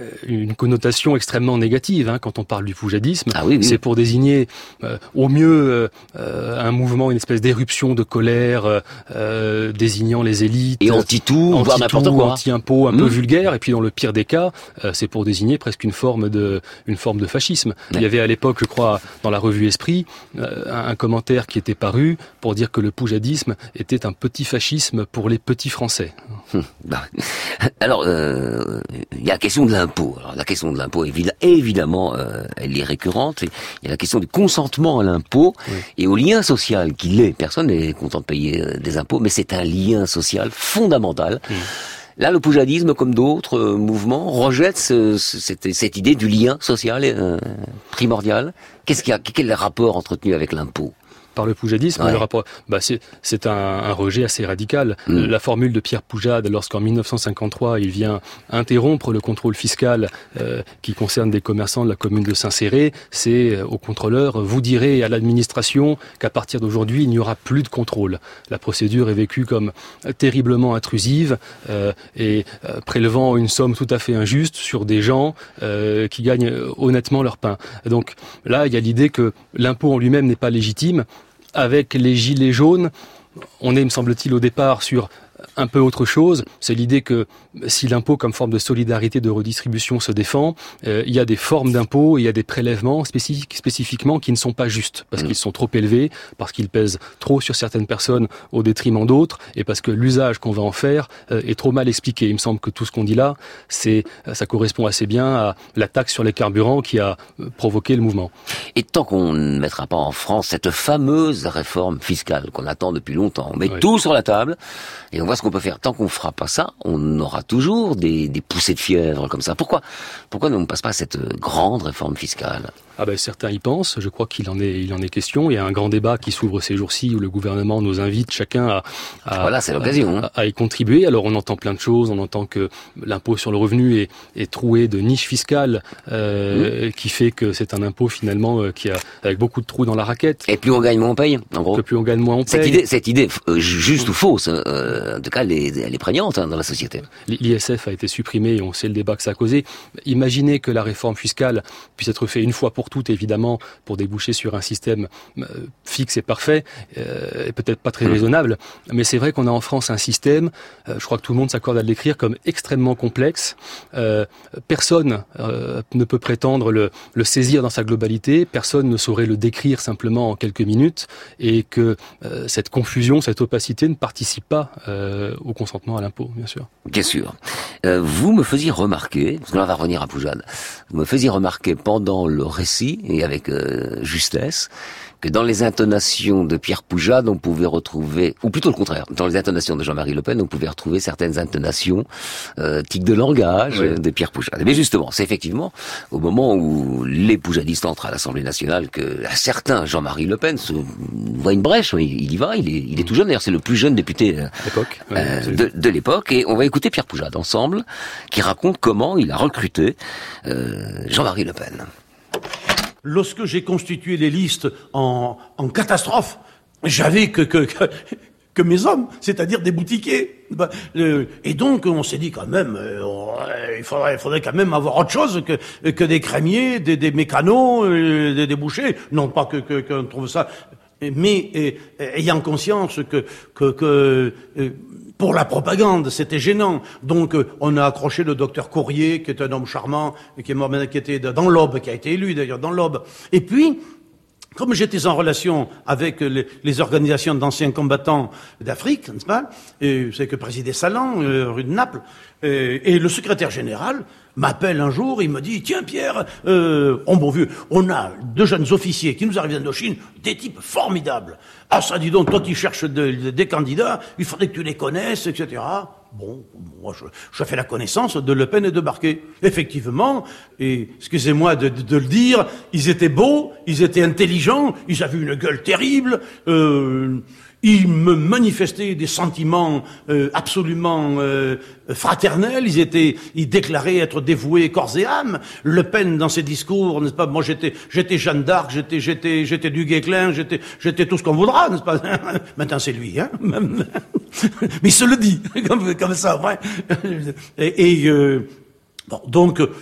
une connotation extrêmement négative hein, quand on parle du poujadisme. Ah oui, oui. C'est pour désigner euh, au mieux euh, un mouvement, une espèce d'éruption de colère euh, désignant les élites. Et anti-tout, anti voire n'importe quoi. Anti-impôt, un mmh. peu vulgaire. Et puis dans le pire des cas, euh, c'est pour désigner presque une forme de, une forme de fascisme. Ouais. Il y avait à l'époque, je crois, dans la revue Esprit, euh, un commentaire qui était paru pour dire que le poujadisme était un petit fascisme pour les petits Français. Hum, bah. Alors, euh, il y a la question de l'impôt. Alors, la question de l'impôt, évidemment, évidemment euh, elle est récurrente. Il y a la question du consentement à l'impôt oui. et au lien social qu'il est. Personne n'est content de payer euh, des impôts, mais c'est un lien social fondamental. Hum. Là, le poujadisme, comme d'autres euh, mouvements, rejette ce, ce, cette, cette idée du lien social euh, primordial. Qu'est-ce qu'il y a, quel est le rapport entretenu avec l'impôt ? Par le poujadisme, ouais. le rapport, bah c'est, c'est un, un rejet assez radical. Mmh. La formule de Pierre Poujade, lorsqu'en dix-neuf cent cinquante-trois, il vient interrompre le contrôle fiscal euh, qui concerne des commerçants de la commune de Saint-Céré, c'est euh, au contrôleur, vous direz à l'administration qu'à partir d'aujourd'hui, il n'y aura plus de contrôle. La procédure est vécue comme terriblement intrusive euh, et euh, prélevant une somme tout à fait injuste sur des gens euh, qui gagnent honnêtement leur pain. Donc là, il y a l'idée que l'impôt en lui-même n'est pas légitime. Avec les gilets jaunes, on est, me semble-t-il, au départ sur un peu autre chose. C'est l'idée que si l'impôt comme forme de solidarité de redistribution se défend, euh, il y a des formes d'impôts, il y a des prélèvements spécifiques, spécifiquement qui ne sont pas justes, parce mmh. qu'ils sont trop élevés, parce qu'ils pèsent trop sur certaines personnes au détriment d'autres, et parce que l'usage qu'on va en faire euh, est trop mal expliqué. Il me semble que tout ce qu'on dit là, c'est, ça correspond assez bien à la taxe sur les carburants qui a provoqué le mouvement. Et tant qu'on ne mettra pas en France cette fameuse réforme fiscale qu'on attend depuis longtemps, on met oui. tout sur la table, et on voit ce qu'on peut faire. Tant qu'on ne fera pas ça, on aura toujours des, des poussées de fièvre comme ça. Pourquoi, pourquoi ne passe pas à cette grande réforme fiscale ? Ah ben, certains y pensent. Je crois qu'il en est, il en est question. Il y a un grand débat qui s'ouvre ces jours-ci où le gouvernement nous invite chacun à, à, voilà, c'est l'occasion, à, à y contribuer. Alors on entend plein de choses. On entend que l'impôt sur le revenu est, est troué de niches fiscales euh, mmh. qui fait que c'est un impôt finalement euh, qui a avec beaucoup de trous dans la raquette. Et plus on gagne, moins on paye. En gros. Que plus on gagne, moins on paye. Cette idée, cette idée euh, juste mmh. ou fausse, euh, en tout cas, elle est, elle est prégnante hein, dans la société. L'I S F a été supprimé et on sait le débat que ça a causé. Imaginez que la réforme fiscale puisse être faite une fois pour toutes, évidemment, pour déboucher sur un système euh, fixe et parfait, euh, et peut-être pas très mmh. raisonnable, mais c'est vrai qu'on a en France un système, euh, je crois que tout le monde s'accorde à le décrire comme extrêmement complexe. Euh, personne euh, ne peut prétendre le, le saisir dans sa globalité, personne ne saurait le décrire simplement en quelques minutes, et que euh, cette confusion, cette opacité ne participe pas euh, au consentement à l'impôt, bien sûr. Bien sûr. Euh, vous me faisiez remarquer, parce que là on va revenir à Poujade, vous me faisiez remarquer pendant le récit, et avec euh, justesse, que dans les intonations de Pierre Poujade, on pouvait retrouver, ou plutôt le contraire, dans les intonations de Jean-Marie Le Pen, on pouvait retrouver certaines intonations euh, tics de langage oui. de Pierre Poujade. Mais justement, c'est effectivement au moment où les poujadistes entrent à l'Assemblée nationale que un certain Jean-Marie Le Pen se voit une brèche, il y va, il est, il est tout jeune, d'ailleurs c'est le plus jeune député euh, l'époque, oui, euh, de, de l'époque, et on va écouter Pierre Poujade ensemble, qui raconte comment il a recruté euh, Jean-Marie Le Pen. Lorsque j'ai constitué les listes en, en catastrophe, j'avais que, que, que, que mes hommes, c'est-à-dire des boutiquiers. Et donc, on s'est dit quand même, il faudrait, il faudrait quand même avoir autre chose que, que des crémiers, des, des mécanos, des, des bouchers. Non pas que, que, qu'on trouve ça, mais et, ayant conscience que, que, que pour la propagande, c'était gênant. Donc, on a accroché le docteur Courrier, qui est un homme charmant, qui est mort, qui était dans l'Aube, qui a été élu d'ailleurs dans l'Aube. Et puis, comme j'étais en relation avec les, les organisations d'anciens combattants d'Afrique, n'est-ce pas, et c'est que présidait Salan, euh, rue de Naples, et, et le secrétaire général m'appelle un jour, il me dit « Tiens Pierre, euh, oh bon vieux, on a deux jeunes officiers qui nous arrivent d'Indochine, des types formidables. Ah ça dis donc, toi qui cherches de, de, des candidats, il faudrait que tu les connaisses, et cetera » Bon, moi je, je fais la connaissance de Le Pen et de Barquet. Effectivement, et excusez-moi de, de, de le dire, ils étaient beaux, ils étaient intelligents, ils avaient une gueule terrible, euh, ils me manifestaient des sentiments euh, absolument euh, fraternels, ils étaient, ils déclaraient être dévoués corps et âme. Le Pen dans ses discours, n'est-ce pas, moi j'étais, j'étais Jeanne d'Arc, j'étais, j'étais, j'étais du Guesclin, j'étais, j'étais tout ce qu'on voudra, n'est-ce pas. Maintenant c'est lui, hein. Mais il se le dit, comme, comme ça, ouais. Et, et, euh, Bon, donc, euh,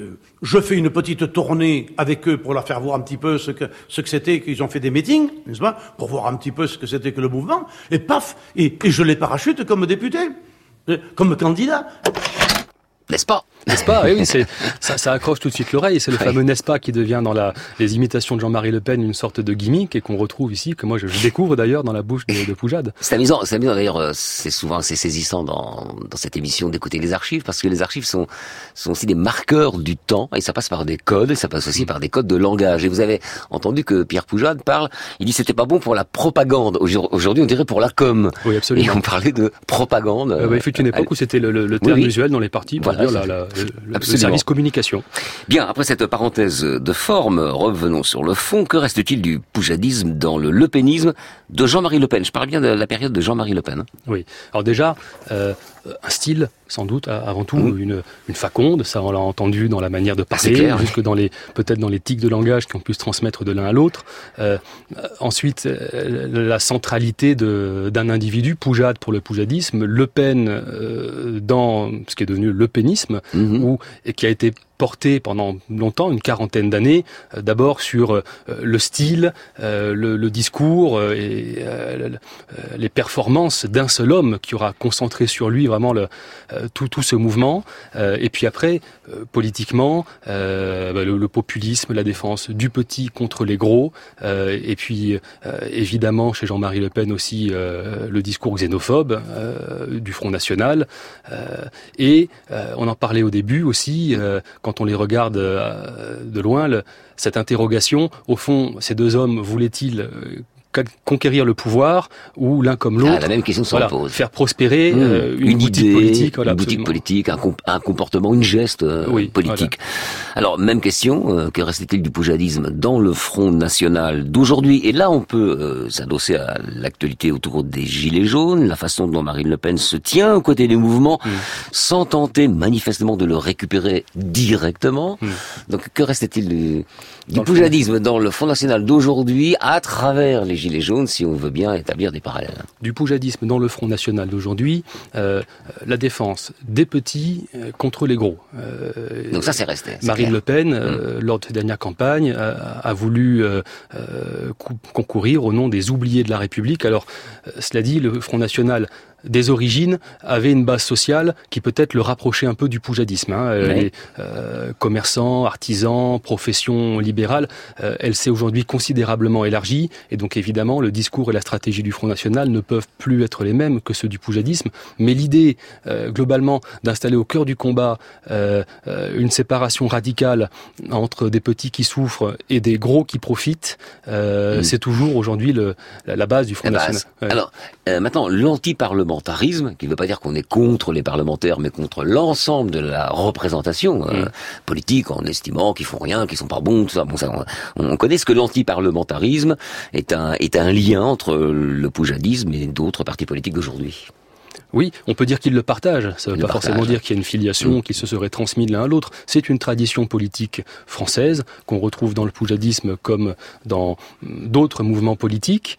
je fais une petite tournée avec eux pour leur faire voir un petit peu ce que ce que c'était, qu'ils ont fait des meetings, n'est-ce pas, pour voir un petit peu ce que c'était que le mouvement, et paf, et, et je les parachute comme député, comme candidat. N'est-ce pas? N'est-ce pas? Oui, c'est, ça, ça accroche tout de suite l'oreille. C'est le ouais. fameux n'est-ce pas qui devient dans la, les imitations de Jean-Marie Le Pen une sorte de gimmick et qu'on retrouve ici, que moi je, je découvre d'ailleurs dans la bouche de, de Poujade. C'est amusant, c'est amusant d'ailleurs, c'est souvent assez saisissant dans, dans cette émission d'écouter les archives, parce que les archives sont, sont aussi des marqueurs du temps, et ça passe par des codes, et ça passe aussi par des codes de langage. Et vous avez entendu que Pierre Poujade parle, il dit c'était pas bon pour la propagande. Aujourd'hui, on dirait pour la com. Oui, absolument. Et on parlait de propagande. Euh, bah, il fut une époque où c'était le, le, le terme oui, oui. usuel dans les partis pour voilà, dire la, la, le, le service communication. Bien, après cette parenthèse de forme, revenons sur le fond. Que reste-t-il du poujadisme dans le lepénisme de Jean-Marie Le Pen? Je parle bien de la période de Jean-Marie Le Pen. Oui. Alors déjà, euh, un style, sans doute, avant tout, mmh. une, une faconde. Ça, on l'a entendu dans la manière de parler, clair, jusque oui. dans les, peut-être dans les tics de langage qui ont pu se transmettre de l'un à l'autre. Euh, ensuite, euh, la centralité de, d'un individu, Poujade pour le poujadisme, Le Pen euh, dans ce qui est devenu le pénisme, mmh. où, et qui a été porté pendant longtemps, une quarantaine d'années, euh, d'abord sur euh, le style, euh, le, le discours euh, et euh, les performances d'un seul homme qui aura concentré sur lui vraiment le, euh, tout, tout ce mouvement. Euh, et puis après, euh, politiquement, euh, bah, le, le populisme, la défense du petit contre les gros. Euh, et puis, euh, évidemment, chez Jean-Marie Le Pen aussi, euh, le discours xénophobe euh, du Front National. Euh, et euh, on en parlait au début aussi, euh, quand on les regarde euh, de loin, le, cette interrogation, au fond, ces deux hommes voulaient-ils euh, conquérir le pouvoir ou l'un comme l'autre, ah, la même question se voilà, pose. Faire prospérer mmh, euh, une, une boutique idée, politique, voilà, une boutique politique, un, comp- un comportement, une geste euh, oui, politique. Voilà. Alors même question, euh, que reste-t-il du poujadisme dans le Front National d'aujourd'hui? Et là, on peut euh, s'adosser à l'actualité autour des gilets jaunes, la façon dont Marine Le Pen se tient aux côtés des mouvements, mmh. sans tenter manifestement de le récupérer directement. Mmh. Donc que reste-t-il du, du dans poujadisme le dans le Front National d'aujourd'hui à travers les gilets jaunes, si on veut bien établir des parallèles? Du poujadisme dans le Front National d'aujourd'hui, euh, la défense des petits euh, contre les gros. Euh, Donc ça, c'est resté. C'est Marine clair. Le Pen, euh, mmh. lors de sa dernière campagne, a, a voulu euh, euh, concourir au nom des oubliés de la République. Alors, euh, cela dit, le Front National des origines avait une base sociale qui peut-être le rapprochait un peu du poujadisme. Hein. Oui. Les euh, commerçants, artisans, professions libérales, euh, elle s'est aujourd'hui considérablement élargie, et donc évidemment le discours et la stratégie du Front National ne peuvent plus être les mêmes que ceux du poujadisme, mais l'idée euh, globalement d'installer au cœur du combat euh, euh, une séparation radicale entre des petits qui souffrent et des gros qui profitent, euh, mmh. c'est toujours aujourd'hui le, la, la base du Front la National. Ouais. Alors euh, maintenant, l'anti-parlementarisme, qui ne veut pas dire qu'on est contre les parlementaires, mais contre l'ensemble de la représentation euh, mmh. politique, en estimant qu'ils font rien, qu'ils sont pas bons, tout ça. Bon, ça, on, on connaît ce que l'anti-parlementarisme est un est un lien entre le poujadisme et d'autres partis politiques d'aujourd'hui. Oui, on peut dire qu'ils le partagent. Ça ne veut le pas partage. forcément dire qu'il y a une filiation, mmh. qui se serait transmise de l'un à l'autre. C'est une tradition politique française qu'on retrouve dans le poujadisme comme dans d'autres mouvements politiques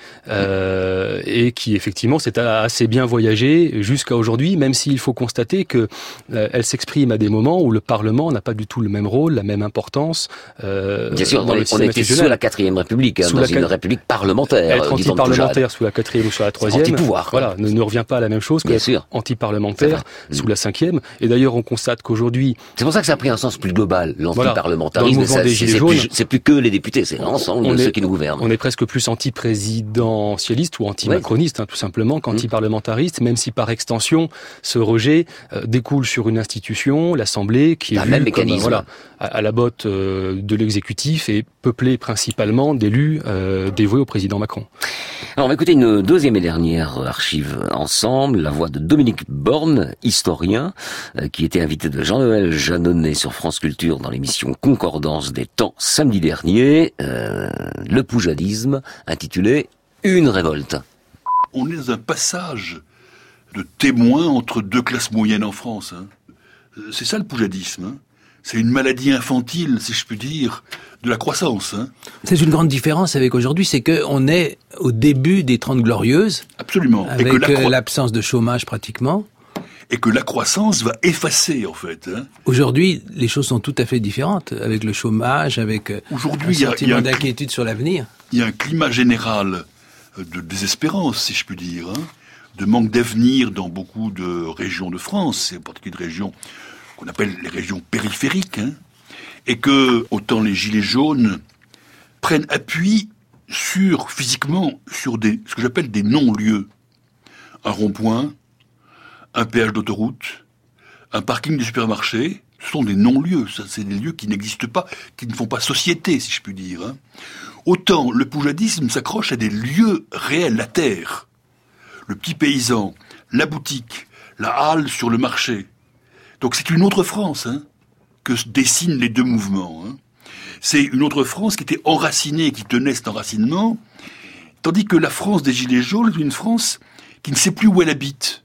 euh, et qui effectivement s'est assez bien voyagé jusqu'à aujourd'hui, même s'il faut constater que euh, elle s'exprime à des moments où le Parlement n'a pas du tout le même rôle, la même importance. Euh, Bien sûr, on, on était sous la quatrième République, hein, dans une ca... république parlementaire. Être anti-parlementaire sous la quatrième ou sur la troisième, anti-pouvoir, voilà, ne, ne revient pas à la même chose que anti-parlementaire sous la cinquième. Et d'ailleurs, on constate qu'aujourd'hui... C'est pour ça que ça a pris un sens plus global, l'anti-parlementarisme. Voilà, c'est, c'est, plus, c'est plus que les députés, c'est l'ensemble de est, ceux qui nous gouvernent. On est presque plus anti-présidentialiste ou anti-macroniste, ouais. hein, tout simplement, qu'anti-parlementariste, même si par extension, ce rejet euh, découle sur une institution, l'Assemblée, qui est la vue même comme, mécanisme. Voilà, à, à la botte euh, de l'exécutif et peuplée principalement d'élus euh, dévoués au président Macron. Alors, on va écouter une deuxième et dernière archive ensemble, la voix de Dominique Borne, historien, euh, qui était invité de Jean-Noël Jeannonnet sur France Culture dans l'émission Concordance des temps samedi dernier, euh, le poujadisme, intitulé « Une révolte ». On est dans un passage de témoin entre deux classes moyennes en France. Hein. C'est ça le poujadisme. Hein. C'est une maladie infantile, si je puis dire, de la croissance. Hein. C'est une grande différence avec aujourd'hui, c'est qu'on est au début des Trente Glorieuses. Absolument. Avec et que la cro... l'absence de chômage pratiquement. et que la croissance va effacer, en fait. Hein. Aujourd'hui, les choses sont tout à fait différentes, avec le chômage, avec Aujourd'hui, un sentiment y a, y a d'inquiétude sur l'avenir. Il y a un climat général de désespérance, si je puis dire, hein, de manque d'avenir dans beaucoup de régions de France, et en particulier de régions qu'on appelle les régions périphériques, hein, et que, autant les gilets jaunes prennent appui sur, physiquement, sur des, ce que j'appelle des non-lieux. Un rond-point, un péage d'autoroute, un parking de supermarché, ce sont des non-lieux. Ça, c'est des lieux qui n'existent pas, qui ne font pas société, si je puis dire. Hein. Autant le poujadisme s'accroche à des lieux réels, la terre. Le petit paysan, la boutique, la halle sur le marché. Donc c'est une autre France hein, que dessinent les deux mouvements. Hein. C'est une autre France qui était enracinée, qui tenait cet enracinement, tandis que la France des Gilets jaunes est une France qui ne sait plus où elle habite.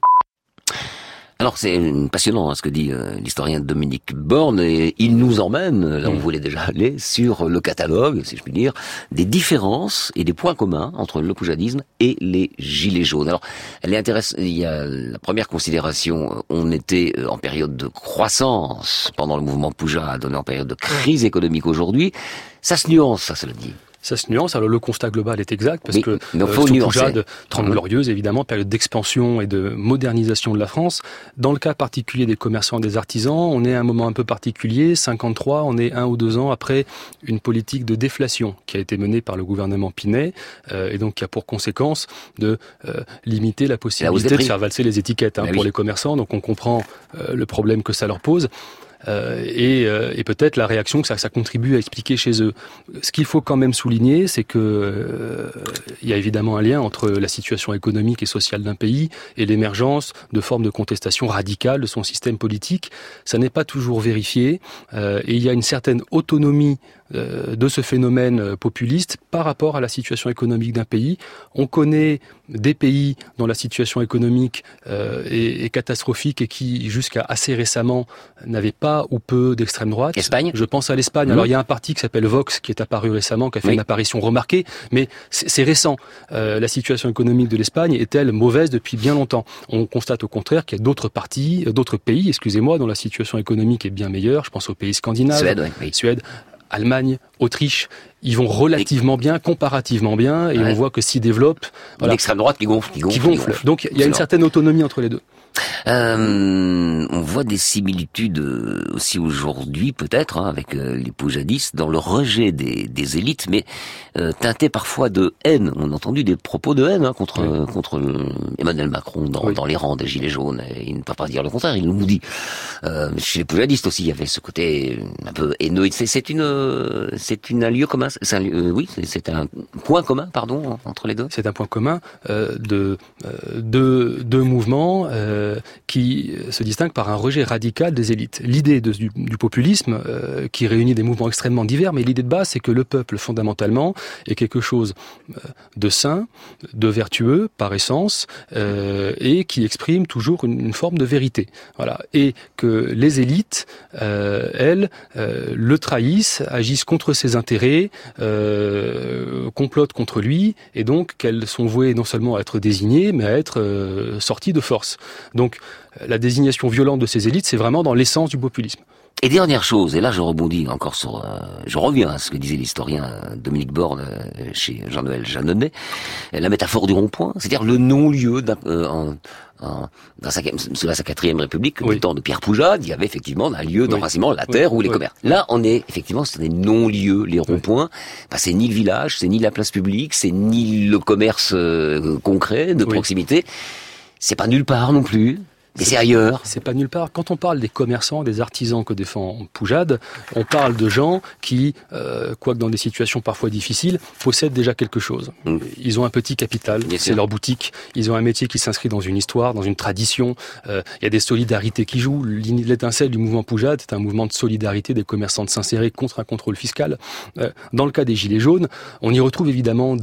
Alors c'est passionnant hein, ce que dit euh, l'historien Dominique Borne, et il nous emmène, là où on voulait déjà aller, sur le catalogue, si je puis dire, des différences et des points communs entre le poujadisme et les Gilets jaunes. Alors, elle est intéressante. Il y a la première considération, on était en période de croissance pendant le mouvement Poujade, on est en période de crise économique aujourd'hui. Ça se nuance, ça, cela dit. Ça se nuance. Alors le constat global est exact parce oui, que mais faut euh, nuancer. Poujade, Trente Glorieuses, évidemment, période d'expansion et de modernisation de la France. Dans le cas particulier des commerçants et des artisans, on est à un moment un peu particulier. cinquante-trois, on est un ou deux ans après une politique de déflation qui a été menée par le gouvernement Pinet euh, et donc qui a pour conséquence de euh, limiter la possibilité la de faire valser les étiquettes hein, pour oui. les commerçants. Donc on comprend euh, le problème que ça leur pose. Euh, et, euh, et peut-être la réaction que ça, ça contribue à expliquer chez eux. Ce qu'il faut quand même souligner, c'est que euh, il y a évidemment un lien entre la situation économique et sociale d'un pays et l'émergence de formes de contestation radicale de son système politique. Ça n'est pas toujours vérifié euh, et il y a une certaine autonomie euh, de ce phénomène populiste par rapport à la situation économique d'un pays. On connaît des pays dont la situation économique euh, est, est catastrophique et qui, jusqu'à assez récemment, n'avaient pas ou peu d'extrême droite. Espagne. Je pense à l'Espagne. Mmh. Alors, il y a un parti qui s'appelle Vox qui est apparu récemment, qui a fait oui. une apparition remarquée, mais c'est, c'est récent. Euh, la situation économique de l'Espagne est-elle mauvaise depuis bien longtemps? On constate au contraire qu'il y a d'autres partis, d'autres pays, excusez-moi, dont la situation économique est bien meilleure. Je pense aux pays scandinaves. Suède, oui. oui. Suède. Allemagne, Autriche, ils vont relativement bien, comparativement bien, et ouais. on voit que s'y développe voilà, l'extrême droite qui gonfle, qui gonfle. Qui gonfle. Qui gonfle. Donc il y a une certaine autonomie entre les deux. Euh, on voit des similitudes aussi aujourd'hui, peut-être, hein, avec euh, les poujadistes, dans le rejet des, des élites, mais euh, teinté parfois de haine. On a entendu des propos de haine hein, contre oui. euh, contre euh, Emmanuel Macron dans, oui. dans les rangs des Gilets jaunes. Et il ne peut pas dire le contraire, il nous dit. Euh, chez les poujadistes aussi, il y avait ce côté un peu haineux. C'est, c'est une, c'est une, un lieu commun. C'est un lieu, euh, oui, c'est, c'est un point commun, pardon, entre les deux. C'est un point commun euh, de euh, deux deux mouvements. Euh, qui se distingue par un rejet radical des élites. L'idée de, du, du populisme, euh, qui réunit des mouvements extrêmement divers, mais l'idée de base, c'est que le peuple, fondamentalement, est quelque chose de sain, de vertueux, par essence, euh, et qui exprime toujours une, une forme de vérité. Voilà. Et que les élites, euh, elles, euh, le trahissent, agissent contre ses intérêts, euh, complotent contre lui, et donc qu'elles sont vouées non seulement à être désignées, mais à être euh, sorties de force. Donc, la désignation violente de ces élites, c'est vraiment dans l'essence du populisme. Et dernière chose, et là je rebondis encore sur, euh, je reviens à ce que disait l'historien Dominique Borne euh, chez Jean-Noël Jeannonnet, la métaphore du rond-point, c'est-à-dire le non-lieu d'un, euh, en, en, dans sa, sous la quatrième République, oui. du temps de Pierre Poujade, il y avait effectivement un lieu d'enracinement, oui. la terre oui. ou les oui. commerces. Là, on est effectivement sur des non-lieux, les ronds-points. Oui. Bah, c'est ni le village, c'est ni la place publique, c'est ni le commerce euh, concret de oui. proximité. C'est pas nulle part non plus. Mais c'est, c'est ailleurs. C'est pas nulle part. Quand on parle des commerçants, des artisans que défend Poujade, on parle de gens qui, euh, quoique dans des situations parfois difficiles, possèdent déjà quelque chose. Mmh. Ils ont un petit capital, Bien c'est sûr. leur boutique. Ils ont un métier qui s'inscrit dans une histoire, dans une tradition. Euh, il y a des solidarités qui jouent. L'étincelle du mouvement Poujade, c'est un mouvement de solidarité des commerçants de s'insérer contre un contrôle fiscal. Euh, dans le cas des Gilets jaunes, on y retrouve évidemment des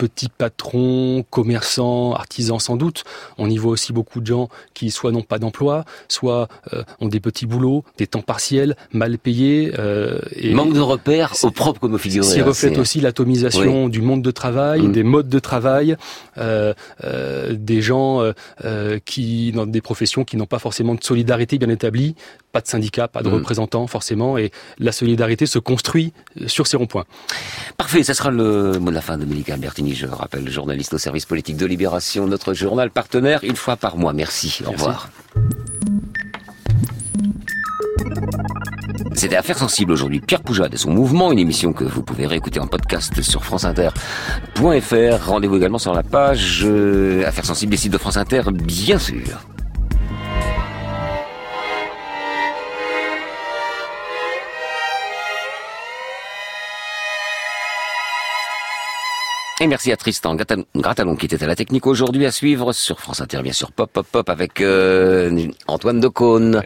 petits patrons, commerçants, artisans sans doute. On y voit aussi beaucoup de gens qui soit n'ont pas d'emploi, soit euh, ont des petits boulots, des temps partiels, mal payés. Euh, et manque de repères au propre comme au figuré. S'y reflète aussi l'atomisation oui. du monde de travail, mmh. des modes de travail, euh, euh, des gens euh, qui dans des professions qui n'ont pas forcément de solidarité bien établie, pas de syndicats, pas de mmh. représentants forcément, et la solidarité se construit sur ces ronds-points. Parfait, ça sera le mot de la fin de Dominique Albertini, je rappelle, journaliste au service politique de Libération, notre journal partenaire, une fois par mois. Merci, au Merci. revoir. C'était Affaires sensibles aujourd'hui. Pierre Poujade et son mouvement, une émission que vous pouvez réécouter en podcast sur franceinter point f r. Rendez-vous également sur la page euh, Affaires sensibles des sites de France Inter, bien sûr. Et merci à Tristan Gratalon qui était à la technique aujourd'hui, à suivre sur France Inter, bien sûr, Pop Pop Pop avec euh, Antoine Decaune.